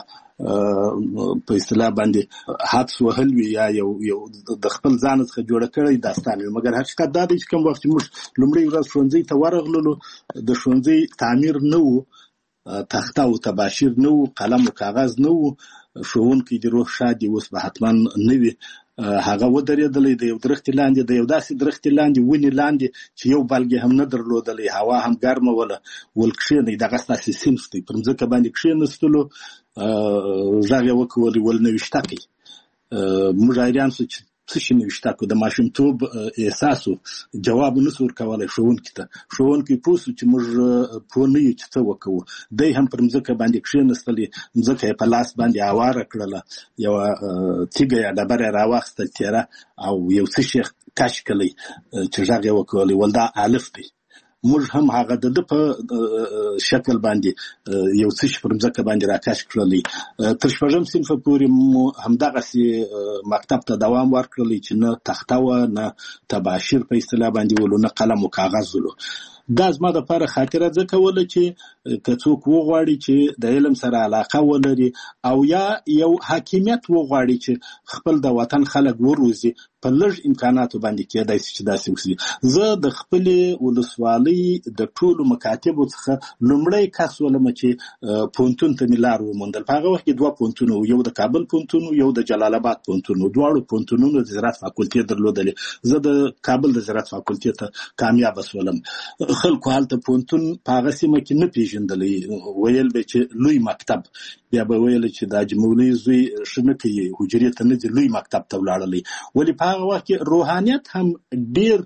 په اصطلاح باندې حدس وهل وي یا یو د خپل ځان څخه جوړه کړی داستان وي. مګر حقیقت دا دی چې کوم وخت چې موږ لومړۍ ورځ ښوونځي ته ورغللو، د ښوونځي تعمیر نه و، تخته او تباشیر نه و، قلم او کاغذ نه و، ښوونکی د روح شاد اوس به حتما نه وي. هغه ودرېدلی د یو درختې لاندې، د یو داسې درختې لاندې، ونې لاندې چې یو بلګې هم نه درلودلی، هوا هم ګرمه وله. ول کښېنئ، دغه ستاسې صنف دی. پر مځکه باندې کښېنستلو، غږ یې وکړ ول 29 کوئ. موږ حیران شو چې څه شي نه وشته کو د ماشومتوب احساسو جواب نسو ورکولای ښوونکي ته. ښوونکي پوه سو چې موږ پوه نه یو چې څه وکړو. دی هم پر مځکه باندې کښېنستلې، مځکه یې په لاس باندې هواره کړله، یوه تیږه یا ډبره یې راواخیسته تیره او یو څه شي کش کړی چې غږ یې وکړلی، ول دا الف دی. موږ هم هغه د ده په شکل باندې یو څه شي پر مځکه باندې راکش کړلی. تر 6 صنفه پورې مو همدغسې مکتب ته دوام ورکړلی چې نه تخته وه نه تباشیر په اصطلاح باندې ولو نه قلم و کاغذ ولو. دا زما دپاره خاطره ځکه وله چې که څوک وغواړي چې د علم سره علاقه ولري او یا یو حاکمیت وغواړي چې خپل د وطن خلک وروزي، په لږ امکاناتو باندې کېدای شي چې داسې وکړي. زه د خپلې ولسوالۍ د ټولو مکاتبو څخه لومړی کس ولم چې پوهنتون ته مې لار وموندل. په هغه وخت کې 2 پوهنتونه وو، یو د کابل پوهنتون یو د جلال آباد پوهنتون وو. دواړو پوهنتونونو د زراعت فاکولټې درلودلې. زه د کابل د زراعت فاکولټې ته کامیابه شولم. خلکو هلته پوهنتون په هغه سیمه کې نه پېژندلی، ویل به چې لوی مکتب، بیا به ویل چې د حاجي مولوي زوی ښه نه کوي، حجرې ته نه ځي، لوی مکتب ته ولاړلی. ولې په هغه وخت کې روحانیت هم ډېر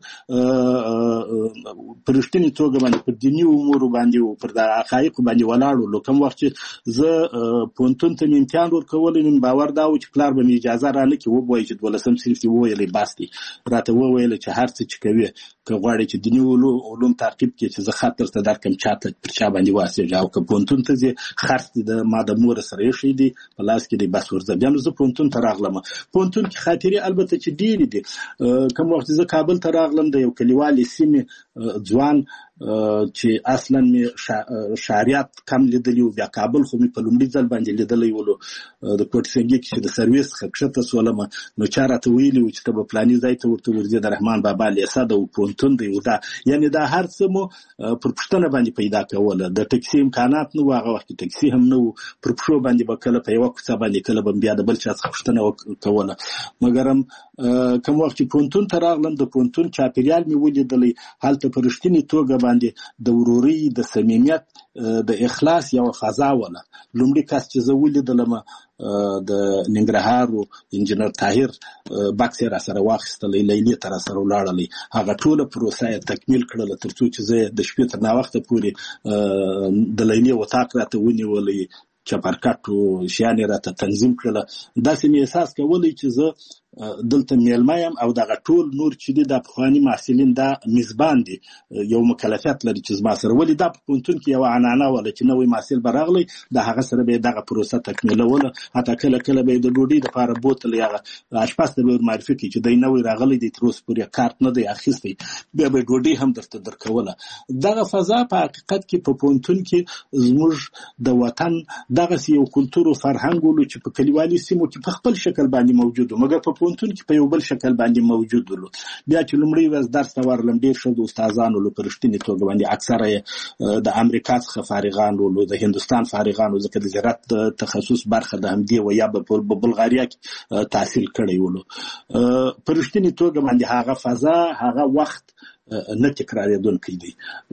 په رښتینې توګه باندې پر دیني امورو باندې و، پر د حقایقو باندې ولاړ و. کوم وخت چې زه پوهنتون ته مې امتحان ورکولی، نن باور دا و چې پلار به مې اجازه رانه کړي، ووایي چې 12 صنف دې وویلی بس دی. راته وویل چې هر څه چې کوې که غواړې چې دیني علوم تعقیب کړې چې زه خط درته درکړم چاته پر چا باندې واسېږه، او که پوهنتون ته ځې خرڅ دې ما د مور سره ایښی دی په لاس کې دی، بس ورځه. بیا نو زه پوهنتون ته راغلم. پوهنتون کې خاطرې البته چې ډېرې دي. کوم وخت زه کابل ته راغلم، د یو کلیوالې سیمې ځوان چې اصلا مې شهریات کم لیدلی و، بیا کابل خو مې په لومړي ځل باندې لیدلی ولو. د کوټ سنګي کې چې د سرویس څخه کښته سولم، نو چا راته ویلي و چې ته به فلاني ځای ته ورته ورځې، د رحمان بابا لیسه ده او پوهنتون دی. دا یعنې دا هر څه مو پر پوښتنه باندې پیدا کوله. د ټکسي امکانات نه و، هغه وخت کې ټکسي هم نه و، پر پښو باندې به کله په یوه کوڅه باندې کله به بیا د بل چا څخه پوښتنه کوله. مګرم کوم وخت چې پوهنتون ته راغلم، د پوهنتون چاپېریال مې ولیدلی، هلته په رښتینې توګه باندې د ورورۍ، د صمیمیت، د اخلاص یوه فضا وله. لومړي کس چې زه ولیدلم د ننګرهار و انجینر طاهر بکس یې راسره واخیستلی، لیلې ته راسره ولاړلی. هغه ټوله پروسه یې تکمیل کړله تر څو چې زه د شپې تر ناوخته پورې د لیلې وطاق راته ونیولی، چپرکټ و شیان یې راته تنظیم کړله. داسې مې احساس کولی چې زه دلته میلمه یم او دغه ټول نور چې دي دا پخواني محصلین دا میزبان دي، یو مکلفیت لري چې زما سره. ولې دا په پوهنتون کې یوه عنعنه وله چې نوی محصل به راغلی، د هغه سره به یې دغه پروسه تکمیلوله. حتی کله کله به یې د ډوډۍ دپاره بوتل هغه اشپز ته به یې ورمعرفي کړي چې دی نوی راغلی دی، تر اوسه پورې کارت نه دی اخیستی، بیا به یې ډوډۍ هم درته درکوله. دغه فضا په حقیقت کې په پوهنتون کې زموږ د وطن دغسې یو کلتور و فرهنګ ولو چې په کلیوالي سیمو کې په خپل شکل باندې موجود و، مګر په پوهنتون کې په یو بل شکل باندې موجود ولو. بیا چې لومړی ورځ درس ته ورغلم، ډېر ښه د استادان ولو په رښتینې توګه باندې، اکثره یې د امریکا څخه فارغان ولو، د هندوستان فارغان ولو، ځکه د زراعت تخصص برخه د همدې و یا په بلغاریا کې تحصیل کړی ولو. په رښتینې توګه باندې هغه فضا، هغه وخت نه تکرارېدونکی دی.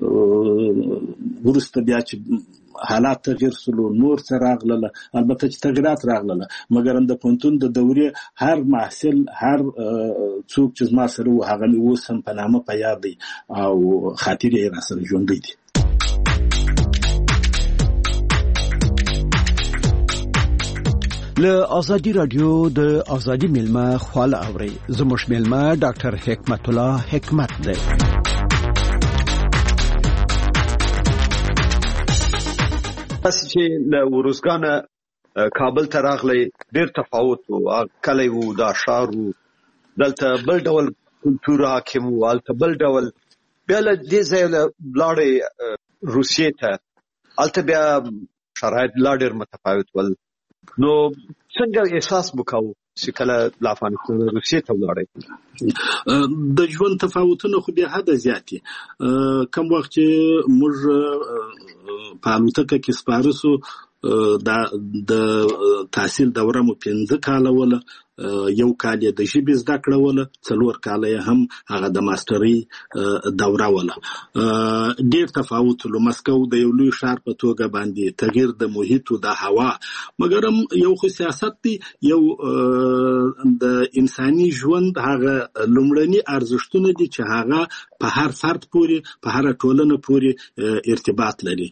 وروسته بیا چې حالات تغییر سلو، نور څه راغلله، البته چې تغییرات راغلله، مګر د پوهنتون د دورې هر محصل، هر څوک چې زما سره و، هغه مې اوس هم په نامه په یاد دی او خاطرې یې راسره ژوندی دي. له ازادي رادیو د ازادي میلمه خواله اوري. زموږ میلمه ډاکټر حکمت الله حکمت دی. تاسو چې له وروزګانه کابل ته راغلی، ډېر تفاوت و، کلی و، دا ښار و، دلته بل ډول کلتور حاکم و، هلته بل ډول. بیا له دې ځایه لاړې روسیې ته، هلته بیا شرایط لا ډېر متفاوت ول. نو څنګه احساس وکاو چې کله له افغانستان روسیې ته ولاړې؟ د ژوند تفاوتونه خو بیا حده زیات دي. کوم وخت چې موږ په الوتکه کې سپاره سو، د تحصیل دوره مو 15 کاله وله، 1 کال یې د ژبې زده کړه وله، 4 کاله یې هم هغه د ماسترۍ دوره وله. ډېر تفاوت له مسکو د یو لوی ښار په توګه باندې تغییر د محیط او د هوا، مګر هم یو خو سیاست دی، یو د انساني ژوند هغه لومړني ارزښتونه دي چې هغه په هر فرد پورې، په هر ټولنه پورې ارتباط لري.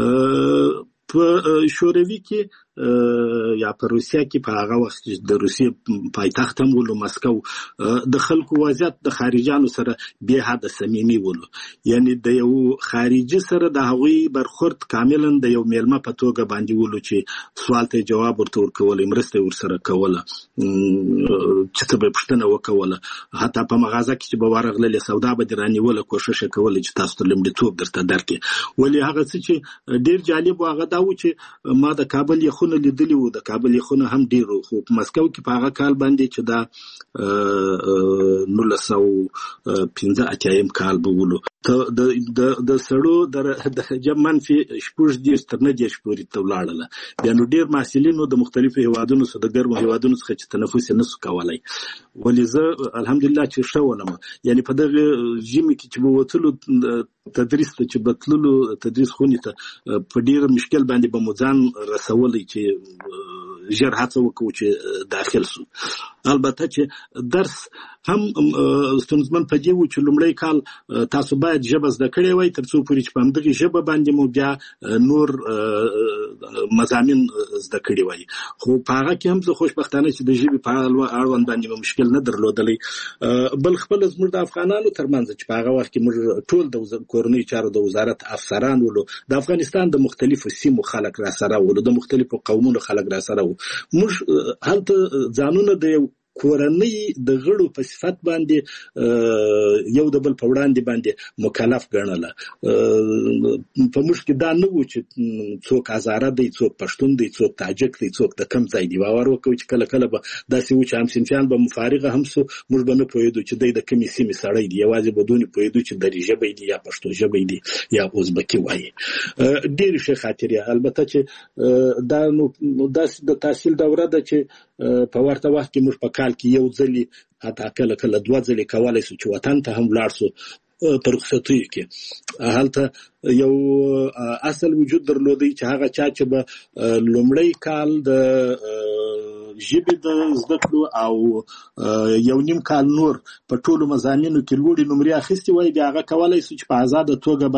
په شوروي کې یا په روسیه کې په هغه وخت د روسیې پایتخت هم ولو مسکو، د خلکو وضعیت د خارجانو سره بې حده صمیمي ولو، یعنی د یو خارجي سره د هغوی برخورد کاملا د یو میلمه په توګه باندې ولو چې سوال ته جواب ورته ورکولی، مرسته ورسره کوله، چې څه به پوښتنه وکوله، حتی په مغازه کې چې به ورغللې سودا به دې رانیوله، کوښښ یې کولی چې تاسو ته لومړیتوب درته درکړي. ولې هغه څه چې ډېر جالب و هغه دا و چې ما د کابل یخونه لیدلی و، د کابل یخونه هم ډېر و، خو په مسکو کې په هغه کال باندې چې دا 1985 کال به ولو، د سړو د منفي 6 تر 9 پورې ته ولاړله. بیا نو ډېر محصلینو د مختلفو هیوادونو څخه، د ګرمو هیوادونو څخه چې تنفس یې نسو کولی. ولې زه الحمدلله چې ښه ولم، یعنی په دغه ژمي کې چې به وتلو تدریس ته، چې به تللو تدریس خونې ته، په ډېر مشکل باندې به مو ځان رسولی چې ژر هڅه وکړو چې داخل سو. البته چې درس هم ستونزمن په دې و چې لومړی کال تاسو باید ژبه زده کړې وای، تر څو پورې چې په همدغې ژبه باندې مو بیا نور مضامین زده کړي وای. خو په هغه کې هم زه خوشبختانه چې د ژبې په اړوند باندې مو مشکل نه درلودلی. بل خپله زموږ د افغانانو ترمنځ چې په هغه وخت کې موږ ټول د کورنۍ چارو د وزارت افسران ولو، د افغانستان د مختلفو سیمو خلک را سره ولو، د مختلفو قومونو خلک را سره وو. موږ هلته ځانونه د یو کورنۍ د غړو په صفت باندې یو د بل په وړاندې باندې مکلف ګڼله. په موږ کې دا نه و چې څوک هزاره دی، څوک پښتون دی، څوک تاجک دی، څوک د کم ځای دی. باور وکړو چې کله کله به داسې و چې همصنفیان به مفارغه هم سو، موږ به نه پوهېدو چې دی د کومې سیمې سړی دی، یوازې به دونې پوهېدو چې دري ژبی دی یا پښتو ژبی دی یا ازبکي وایي. ډېرې ښې خاطرې. البته چې دا نو داسې د تحصیل دوره ده چې په ورته وخت کې موږ په کال کې یو ځلې، حتی کله کله 2 ځلې کولی سو چې وطن ته هم لاړ سو په رخصتیو کې. هلته یو اصل وجود درلودی چې هغه چا چې به لومړی کال د ژبې د زده کړو او 1.5 کال نور په ټولو مضامینو کې لوړې نمرې اخیستې وای، بیا هغه کولی سو چې په ازاده توګه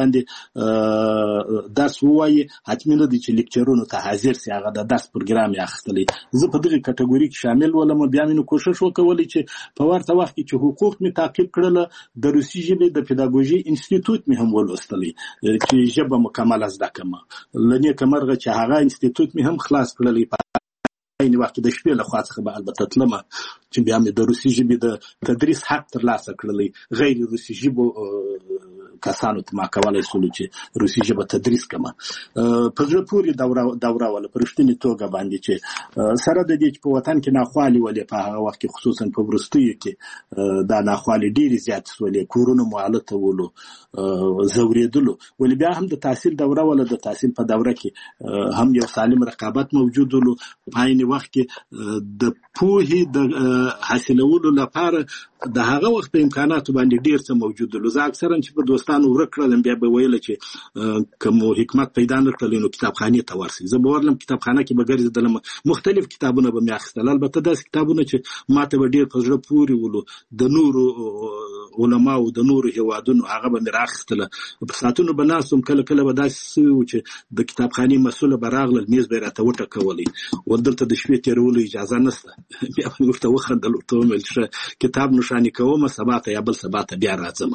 باندې درس ووایي. حتمي نه دی چې لیکچرونو ته حاضر سي، هغه د درس پروګرام یې اخیستلی. زه په دغې کټګوري کې شامل ولم. بیا مې نو کوښښ وکولی چې په ورته وخت کې چې حقوق مې تعقیب کړله، د روسي ژبې د پیداګوژي انسټیټوټ مې هم ولوستلی چې ژبه مکمله زده کړم. له نیکه مرغه چې هغه انسټیټوټ مې هم خلاص کړلی. عین وخت د شپې له خوا څخه به البته تلمه چې بیا مې د روسي ژبې د تدریس حق ترلاسه کړلی. غیر روسي ژبو کسانو ته ما کولی سولو چې روسي ژبه تدریس کړم. په زړه پورې دوره وله په رښتینې توګه باندې چې سره د دې چې په وطن کې ناخوالې ولې په هغه وخت کې خصوصا په وروستیو کې دا ناخوالې ډېرې زیاتې سولې، کورونه مو هلته ولو، ځورېدلو. ولې بیا هم د تحصیل دوره وله، د تحصیل په دوره کې هم یو سالم رقابت موجود ولو. په عین وخت کې د پوهې د حاصلولو لپاره د هغه وخت په امکاناتو باندې ډېر څه موجود ولو. زه اکثرا چې په دوستانو ورک کړلم، بیا به ویله چې که مو حکمت پیدا نه کړلی نو کتابخانې ته ورسئ. زه به ورلم کتابخانه کې به ګرځېدلم، مختلف کتابونه به مې اخیستل. البته داسې کتابونه چې ما ته به ډېر په زړه پورې ولو، د نورو علماو د نورو هیوادونو، هغه به مې راخیستله. په ساعتونو به ناست وم، کله کله به داسې سوي و چې د کتابخانې مسؤله به راغلل، میز به یې راته وټکولی، ودلته د شپې تېرولو اجازه نشته. بیا به مې ورته وخندل، ورته ومې ویل کتاب نوشاني کوم، سبا ته یا بل سبا ته بیا راځم.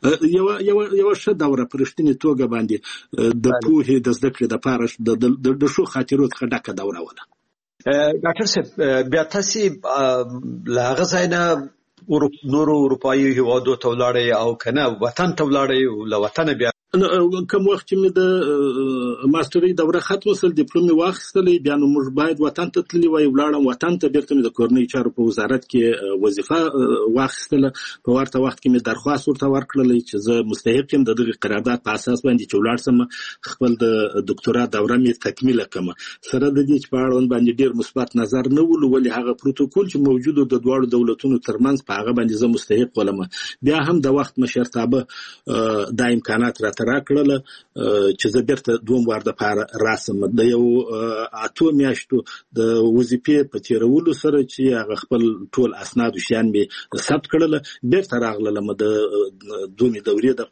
یوه ښه دوره په رښتینې توګه باندې د پوهې د زده کړې دپاره د ښو خاطرو څخه ډکه دوره وله. ډاکټر صاحب، بیا تاسې له هغه ځای نه نورو اروپایي هیوادو ته ولاړئ او که نه وطن ته ولاړئ، له وطنه بیا کوم وخت چې مې د ماسترۍ دوره ختمه سول ډیپلوم واخیستلې بیا نو موږ باید وطن ته تللی وای ولاړم وطن ته بیرته مې د کورنۍ چارو په وزارت کې وظیفه واخیستله په ورته وخت کې مې درخواست ورته ورکړل چې زه مستحق یم د دغه قرارداد په اساس باندې چې ولاړ سم خپل د دکتورا دوره مې تکمیله کړم سره د دې چې په اړوند باندې ډیر مثبت نظر نه ول ولې هغه پروتوکول چې موجود د دواړو دولتونو ترمنځ په هغه باندې زه مستحق ولم بیا هم د وخت مشرتابه د امکانات را کړل چې زه بیرته دوم وار د پاره راسم د یو اته میاشتو د وظیفې په تیرولو سره چې هغه خپل ټول اسناد او شیان می ثبت کړل بیرته راغلم د دومې دورې د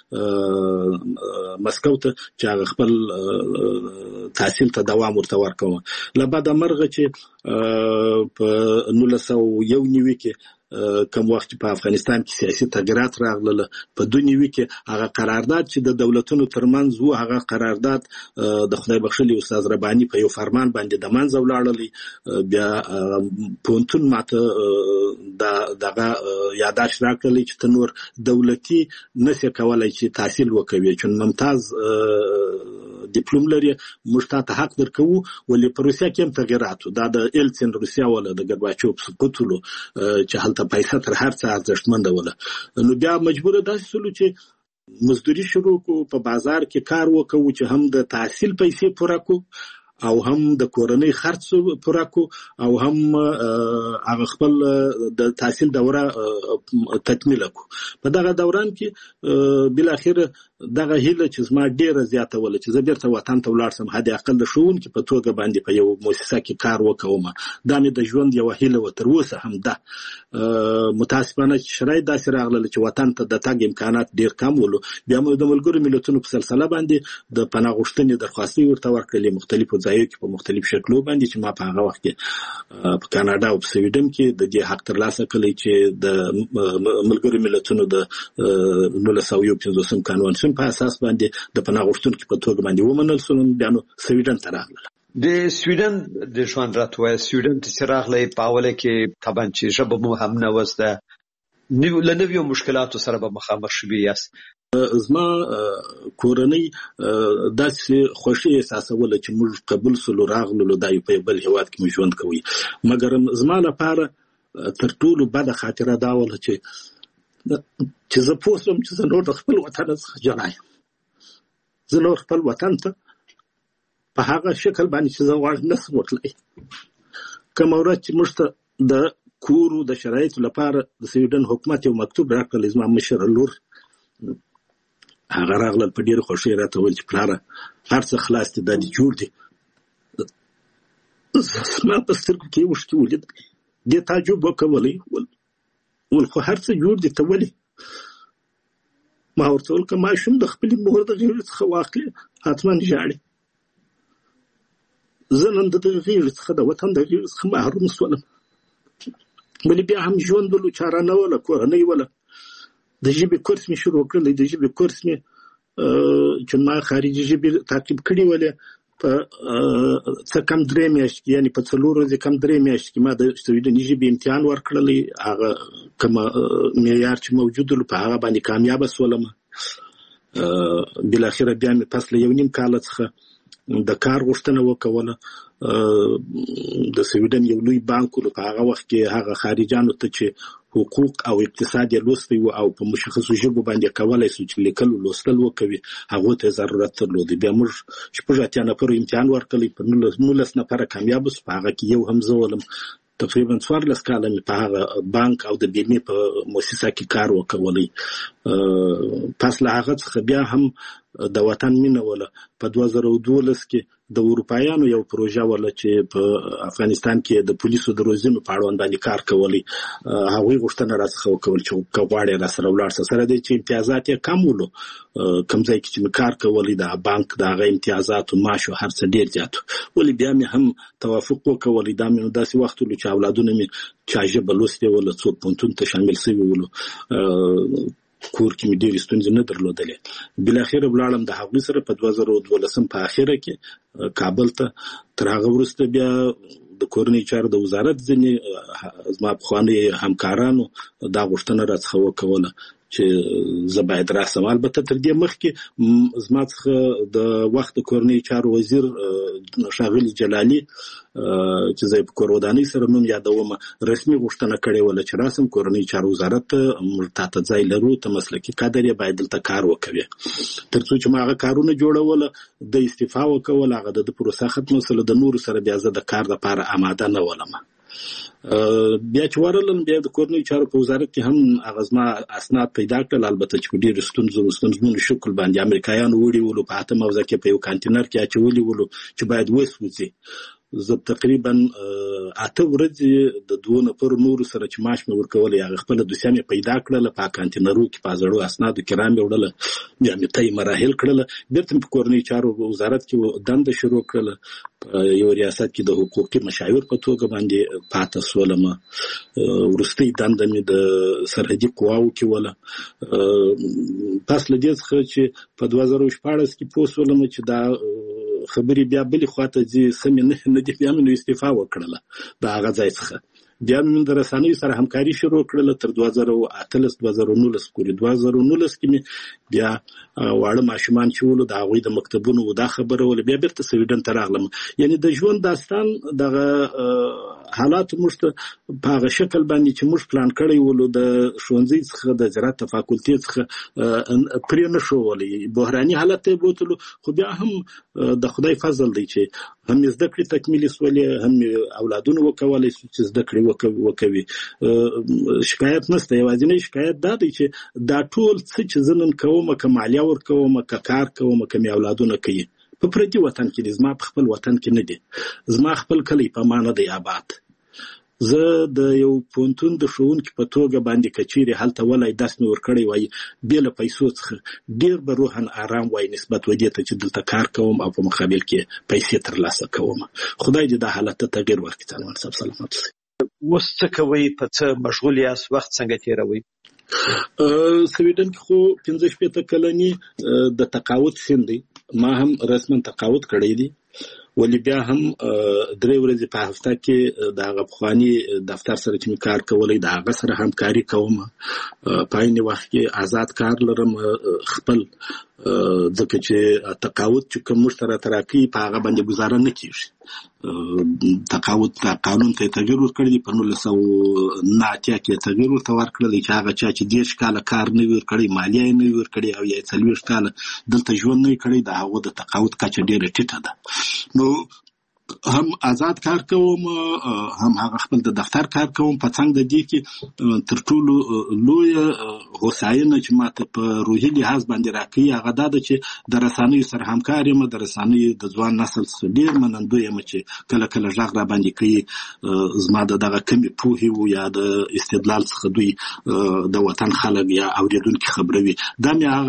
پاره مسکو ته چې هغه خپل تحصیل ته دوام ورته ورکوم لبعد مرغه چې په 1991 کې کوم وخت په افغانستان کې سیاسي تغیرات راغله په دنیوي کې هغه قرارداد چې د دولتونو ترمنځ وو هغه قرارداد د خدای بخښلي استاد رباني په یو فرمان باندې د منځ ولاړلی بیا پونتون ماته دغه یاداش راکړلی چې تنور دولتي نشي کولای چې تحصیل وکوي چې ممتاز ډیپلوم لري موږ ته حق درکو ولې په روسیا کې هم تغیرات دا د ایلسن روسیا ولا د ګرباچوف سقوطلو چې هلته پیسې تر هر څه ارزښتمنده ولا نو بیا مجبور داسې سلو چې مزدوري شروع کو په بازار کې کار وکړو چې هم د تحصیل پیسې پوره کو او هم د کورنۍ خرڅ پوره کو او هم هغه خپل د تحصیل دوره تکمیل کو په دغه دوران کې بل اخر دغه هیله چې زما ډیره زیاته ول چې زه بیرته وطن ته ولاړ سم هدا اقل د شون کې په توګه باندې په یو مؤسسه کې کار وکوم دا مې د ژوند یو هیله و تر اوسه هم ده متاسفانه شرایط داسې راغله چې وطن ته د تګ امکانات ډیر کم ول بیا موږ د ملګرو ملتونو په سلسله باندې د پناه غوښتنې درخواستي ورته ورکړلې مختلفو ځایونو کې په مختلف شکلو باندې چې ما په هغه وخت کې په کاناډا او په سویډن کې د دې حق ترلاسه کړی چې د ملګرو ملتونو د 1950 قانون په اساس باندې د پناه غوښتونکو په توګه باندې ومنل شول بیا نو سویډن ته راغله د سویډن د ژوند راتوي سویډن ته راغلی په اوله کې طبعا چې ژبه مو هم نه وسته لنویو مشکلاتو سره به مخامخ شوي یاست زما کورنۍ داسې خوشي احساسوله چې موږ قبول سولو راغلو د یو بل هیواد کې ژوند کوي مګر زما لپاره تر ټولو بده خاطره دا وله چې زه پوسم چې زه نور د خپل وطن څخه جلا یم زه نور خپل وطن ته په هغه شکل باندې چې زه غواړم نشم وتلی کومه ورځ چې موږ ته د کورو د شرایطو لپاره د سویډن حکومت یو مکتوب راکړل زما مشر لور هغه راغله په ډېره خوښۍ راته وویل چې پلاره هر څه خلاص دي دا دې جوړ دي زما په سترګو کې یې اوښکې ولیدل دې تعجب وکولی ول خو هر څه جوړ دي ته ولې ما ورته وویل که ماشوم د خپلې مور د غېږې څخه واخلي حتما ژاړي زه نن د دغه غېږې څخه د وطن د غېږې څخه محروم شولم ولې بیا هم ژوند ولو چاره نه وله کورنۍ وله د ژبې کورس مې شروع کړلی د ژبې کورس مې چې ما خارجي ژبې تعقیب کړي ولې په څه کم 3 میاشتې کې یعنې په 4 ورځې کم 3 میاشتې کې ما د سویډني ژبې امتحان ورکړلی هغه کومه معیار چې موجود و په هغه باندې کامیابه شولم بالاخره بیا مې پس له 1.5 کاله څخه د کار غوښتنه وکوله د سویډن یو لوی بانک و په هغه وخت کې هغه خارجانو ته چې حقوق او اقتصاد یې لوستی و او په مشخصو ژبو باندې کولای شو چې لیکل او لوستل وکوي هغه ته ضرورت درلود بیا موږ شپږ اتیا نفر امتحان ورکړی په 19 نفر کامیاب شو په هغه کې یو هم زه ولم تقریبا 14 کاله مې په هغه بانک او د بیمې په مؤسسه کې کار وکولی پس له هغه څخه بیا هم د وطن مینه وله په 2012 کې د اروپایانو یو پروژه ولا چې په افغانستان کې د پولیسو د روزنې په اړه باندې کار کولی هغه غوښتنه راڅخه وکول چې کوواړې را سره ولاړ سره د چې امتیازات یې کم ولو کم ځای کې چې کار کولی د بانک د هغه امتیازات او معاش هر څه ډیر زیات ولې بیا مې هم توافق وکولی دا مې داسې وخت ول چې اولادونه مې چاجه بلوستي ولا څو پونتون ته شامل شوی ولو کور کې مې ډېرې ستونزې نه درلودلې بالاخره ولاړم د هغوی سره په 2012 په اخره کې کابل ته تر هغه وروسته بیا د کورنۍ چارو د وزارت ځینې زما پخواني همکارانو دا غوښتنه راڅخه وکوله چې زه باید راسم. البته تر دې مخکې زما څخه د وخت کورنۍ چارو وزیر ښاغلي جلالي چې زه په کور ودانۍ سره نوم یادوم رسمي غوښتنه کړې وله چې راسم کورنۍ چارو وزارت موږ تاته ځای لرو، ته مسلکي کادر یې، باید دلته کار وکوي. تر څو چې ما هغه کارونه جوړوله د استعفا وکول، هغه د پروسه ختمه سره د نورو سره بیا زه د کار لپاره آماده نه ولم. بیا چې ورلم بیا د کورنۍ چارو په وزارت کې هم هغه زما اسناد پیدا کړل، البته چې په ډېرو ستونزمنو شکل باندې امریکایانو وړي ولو، په 8 موضوع کې په یو کانټینر کې اچولي ولو چې باید وسوځي. زه تقریبا 8 ورځې د 2 نفرو نورو سره چې معاش مې ورکولی هغه خپله دوسیه مې پیدا کړله، په کانټینرو کې په زړو اسنادو کې را مې وړله، بیا مې طی مراحل کړله، بېرته مې په کورنۍ چارو وزارت کې دنده شروع کړله. په یو ریاست کې د حقوقي مشاور په توګه باندې پاته سولم. وروستۍ دنده مې د سرحدي قواو کې وله. پس له دې څخه چې په 2014 کې پوه سولم چې دا خبرې بیا بلې خواته ځي، سمې نه دي، بیا مې نو استعفا وکړله د هغه ځای څخه. بیا مې د رسنیو سره همکاري شروع کړله تر 2018-2019 پورې. 2019 کې مې بیا واړه ماشومان چې ولو د هغوی د مکتبونو دا خبره وله، بیا بیرته سویډن ته راغلم. یعنی د ژوند داستان دغه حالات موږ ته په هغه شکل باندې چې موږ پلان کړی ولو د ښوونځي څخه د زراعت فاکولټي څخه پرې نه شو ولی بحراني حالت ته بوتلو. خو بیا هم د خدای فضل دی چې هم زده کړې تکمیلي سولې، هم اولادونه وکولی شو چې زده کړې وکوي. شکایت نشته. یوازینی شکایت دا دی چې دا ټول څه چې زه نن کوم، که مالیه ورکوم، که کار کوم، که مې اولادونه کوي، په پردي وطن کې دي، زما په خپل وطن کې نه دي. زما خپل کلی په ما نه دی آباد. زه د یو پوهنتون د ښوونکي په توګه باندې که چیرې هلته ولی داس مې ورکړی وای، بې له پیسو څخه ډېر به روحن آرام وای نسبت ودې ته چې دلته کار کوم او په مقابل کې پیسې ترلاسه کوم. خدای دې دا حالت ته تغیر ورکړي. سلامت صاحب سلامت اوسئ. اوس څه کوئ؟ په څه مشغول یاست؟ وخت څنګه تېروئ؟ سویډن کې خو 15 کلنی د تقاعد سن دی. ما هم رسما تقاعد کړی دی، ولی بیا هم 3 ورځې په هفته کې د هغه پخواني دفتر سره چې مې کار کولی د هغه سره همکاري کوم. په عین وخت کې آزاد کار لرم خپل، ځکه چې تقاعد چې کوم موږ ته راته راکوي په هغه باندې ګزاره نه کېږي. تقاعد قانون ته تغیر ورکړی دی، په 1989 کې تغیر ورته ورکړی دی چې هغه چا چې 10 کاله کار نه وي ورکړی، مالیه یې نه وي ورکړی او یا 40 کاله دلته ژوند نه وي کړی، د هغو د تقاعد کچه ډېره ټیټه ده. نو هم آزاد کار کوم، هم هغه خپل د دفتر کار کوم. په څنګ د دې کې تر ټولو لویه هوساینه چې ماته په روحي لحاظ باندې راکوي هغه دا ده چې د رسنیو سره همکار یم. د رسنیو د ځوان نسل څخه ډېر منندوی یم چې کله کله غږ را باندې کوي، زما د دغه کمې پوهې و یا د استدلال څخه دوی د وطن خلک یا اورېدونکي خبروي. دا مې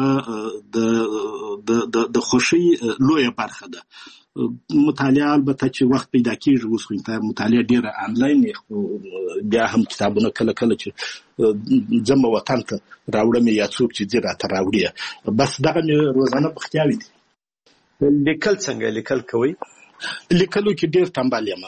هغه د خوښۍ لویه برخه ده. مطالعه البته چې وخت پیدا کېږي، اوس خو مطالعه ډېره آنلاین وي، بیا هم کتابونه کله کله چې ځم وطن ته راوړم یا څوک چې ځي راته راوړي. بس دغه مې روزانه بختیاوي دي. لیکل څنګه لیکل کوئ؟ لیکلو کې ډېر ټنبل یم.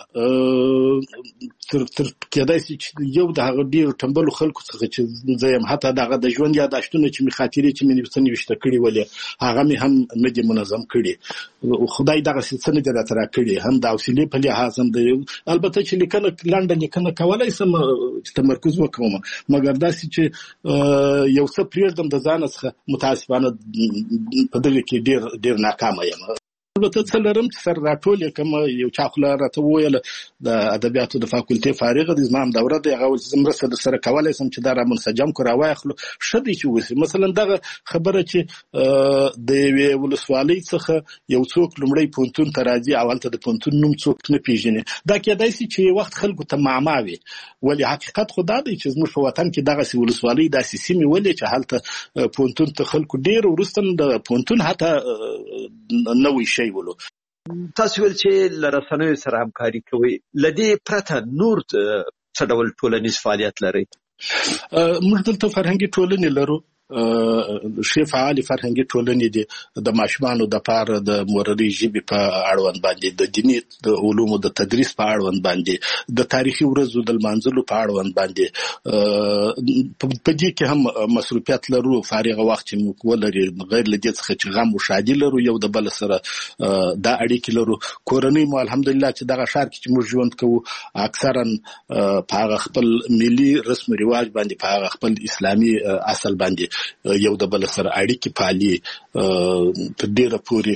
تر کېدای شي چې یو د هغه ډېرو ټنبلو خلکو څخه چې زه یم، حتی دغه د ژوند یاداشتونه چې مې خاطرې چې مې څه نوشته کړي ولې هغه مې هم نه دي منظم کړي. خدای دغسې څه نه دي راته راکړي، هم د حوصلې په لحاظ هم د البته چې لیکنه لنډه لیکنه کولی شم چې تمرکز وکړم، مګر داسې چې یو څه پرېږدم د ځانه څخه متاسفانه په دغه کې ډېر ناکامه یم. البته څه لرم چې سر راټول یې کوم. یو چا خو راته وویله د ادبیاتو د فاکولټې فارغه دی، زما هم دوره دی، هغه زه مرسته درسره کولی شم چې دا را منسجم کړو راواخلو. ښه دی چې وسي. مثلا دغه خبره چې د یوې ولسوالۍ څخه یو څوک لومړی پوهنتون ته راځي او هلته د پوهنتون نوم څوک نه پېژني، دا کېدای شي چې وخت خلکو ته معما وي، ولې حقیقت خو دا دی چې زموږ په وطن کې دغسې ولسوالۍ داسې سیمې ولې چې هلته پوهنتون ته خلکو ډېر وروسته د پوهنتون حتی نوی شی ولو. تاسو ویل چې له رسنیو سره همکاري کوئ، له دې پرته نور څه ډول ټولنیز فعالیت لرئ؟ موږ دلته فرهنګي ټولنې لرو، شی فعال فرهنګي ټولنې دي د ماشومانو د پاره د مورنۍ ژبې په اړوند باندې د دیني د علومو د تدریس په اړوند باندې د تاریخي ورځو د لمانځلو په اړوند باندې په دې کې هم مصروفیت لرو فارغ وخت چې موږ ولري غیر لدې څخه چې غم او شادي لرو یو د بل سره دا اړیکې لرو کورنۍ مو الحمدلله چې دغه ښار کې چې موږ ژوند کوو اکثرا په هغه خپل ملي رسم رواج باندې په هغه خپل اسلامي اصل باندې یو د بل سره اړیکې پالي په ډیره پورې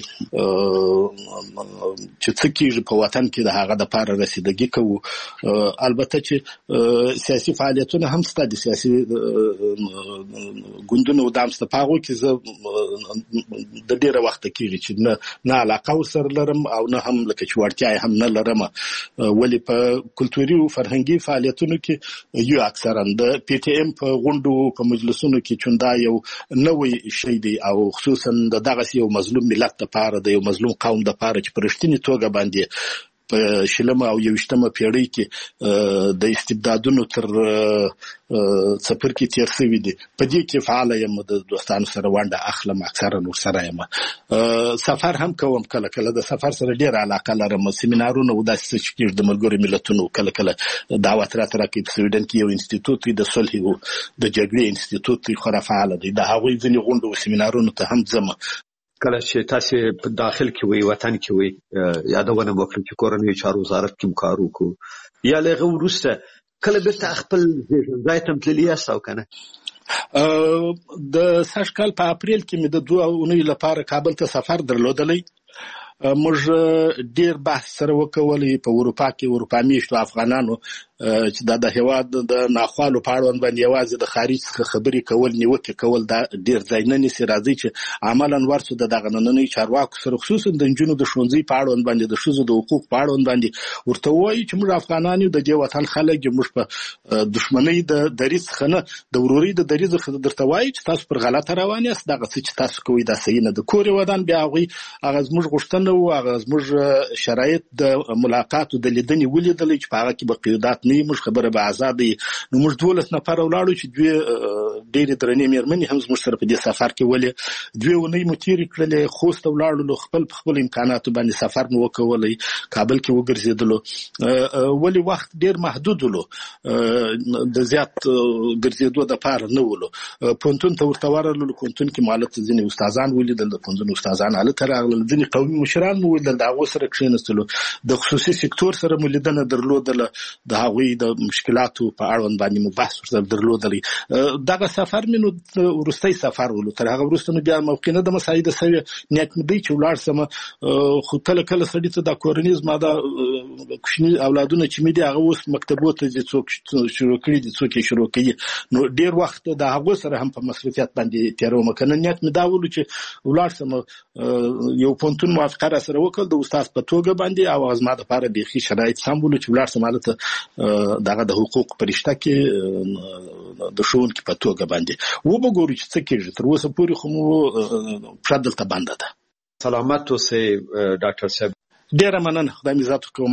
چې څه کېږي په وطن کې د هغه د پاره رسیدګي کوو البته چې سیاسي فعالیتونه هم شته د سیاسي ګوندونو د امسته پاغو کې زه د ډیره وخت کېږي چې نه علاقه سره لرم او نه هم لکه چې ورتیا هم نه لرم ولی په کلتوري او فرهنګي فعالیتونو کې یو اکثرا د پی ټی ایم په غونډو په مجلسونو کې چوندا یو نوې شی دی او خصوصا دغه یو مظلوم ملت لپاره د یو مظلوم قوم لپاره چې پرشتنی توګه باندې په شلمه او 21مه پیړۍ کې د استبدادونو تر څپر کې تیر شوی دي په دې کې فعال یم د دوستانو سره ونده اخلم اکثرا نور سره یم سفر هم کوم کله کله د سفر سره ډیر علاقه لرم سیمینارونه او داسې چې د ملګرو ملتونو کله کله دعوت راته په سویډن کې یو انسټیټوټ د صلح او د جګړې انسټیټوټ خورا فعال دی د هغوی ځینې غونډو او سیمینارونو ته هم ځم کله چې تاسو په داخل کې وي وطن کې وي یادونه وکړئ چې کورنۍ چارو وزارت کې کار وکړو یا لغه ورسته کله به خپل ځای ته تللی یاستو کنه د سږ کال په اپریل کې مې د 2 اونۍ لپاره کابل ته سفر درلودلی موږ ډیر بحث سره وکولې په اروپا کې اروپا میشتو افغانانو چې د هیواد د ناخوالو په اړوند باندې یوازې د خارج څخه خبرې کول نیوکه کول دا ډیر ځای نه نسی راځي چې عملاً ورته دغه نننۍ چارواکو سره خصوصا د جنونو د ښوونځي په اړوند باندې د ښځو د حقوق په اړوند باندې ورته وایي چې موږ افغانان یو د دې وطن خلک موږ په دښمنۍ د دریځ خنه د وروري د دریځ خنه درته وایي چې تاسو پر غلطه روان یاست دغه څه چې تاسو کوی دا صحیح نه د کور ودان بیا هغه موږ غوښتنه او هغه موږ شرایط د ملاقات او د لیدنې ولیدل چې په هغه کې به قیودات نه موږ خبره به آزادي نو موږ 12 نفر ولاړو چې دوی ډېر درنې مېرمنې هم موږ سره په دې سفر کې ولې دوی ونی متيري کړلې خوست ولاړو خپل امکانات باندې سفر نو وکولې کابل کې وګرځیدلو ولی وخت ډېر محدود ولو د زیات ګرځېدو د پاره نه ولو پونتون ته ورته ورلو پونتون کې مالت ځینې استادان ولیدل د پونتون استادان اله تر اغل ځینې قومي مشران ولیدل دا وسره کښینستلو د خصوصي سکتور سره ملیدنه درلودل د هغوی د مشکلاتو په اړوند باندې مو بحث ورته درلودلی دغه سفر منو ورستۍ سفر ولو تر هغه وروسته نو بیا موقع نه د مساعده سوي نیت مې دی چې ولاړ سم خو کله کله سړی ته د کورنیز ماده کوچني اولادونه چې مې دی هغه اوس مکتبو ته څوک شروع کړي دي څوک شروع کوي نو ډیر وخت د هغه سره هم په مصرفیت باندې تیرو مکنه نیت مې دا ولو چې ولاړ سم یو پونتون موافقه را سره وکړ د استاد په توګه باندې او ازما د لپاره بيخي شرایط سم ولو چې ولاړ سم حالت دغه د حقوق پرشته کې د شون کې په توګه باندې و به ګورو چې څه کېږي تر اوسه پورې خو مو پردل ته باندې ده سلامت اوسئ ډاکټر صاحب ډیره مننه خدای مې ذات کوم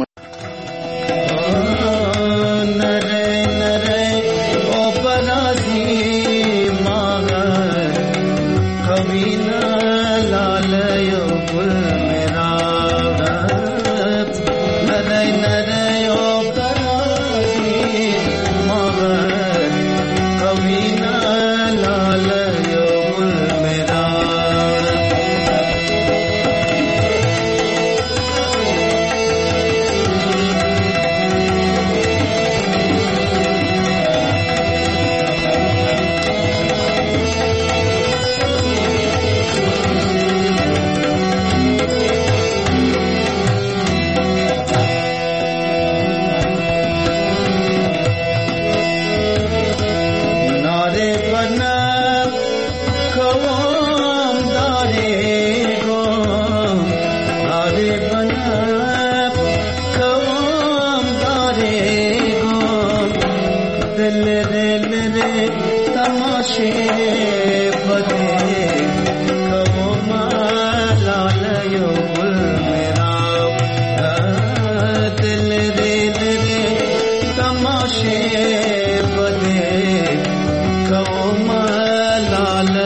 La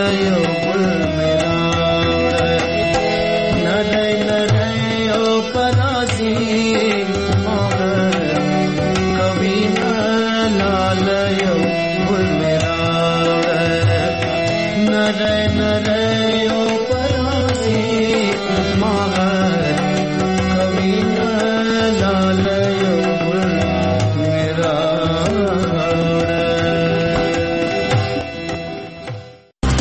سره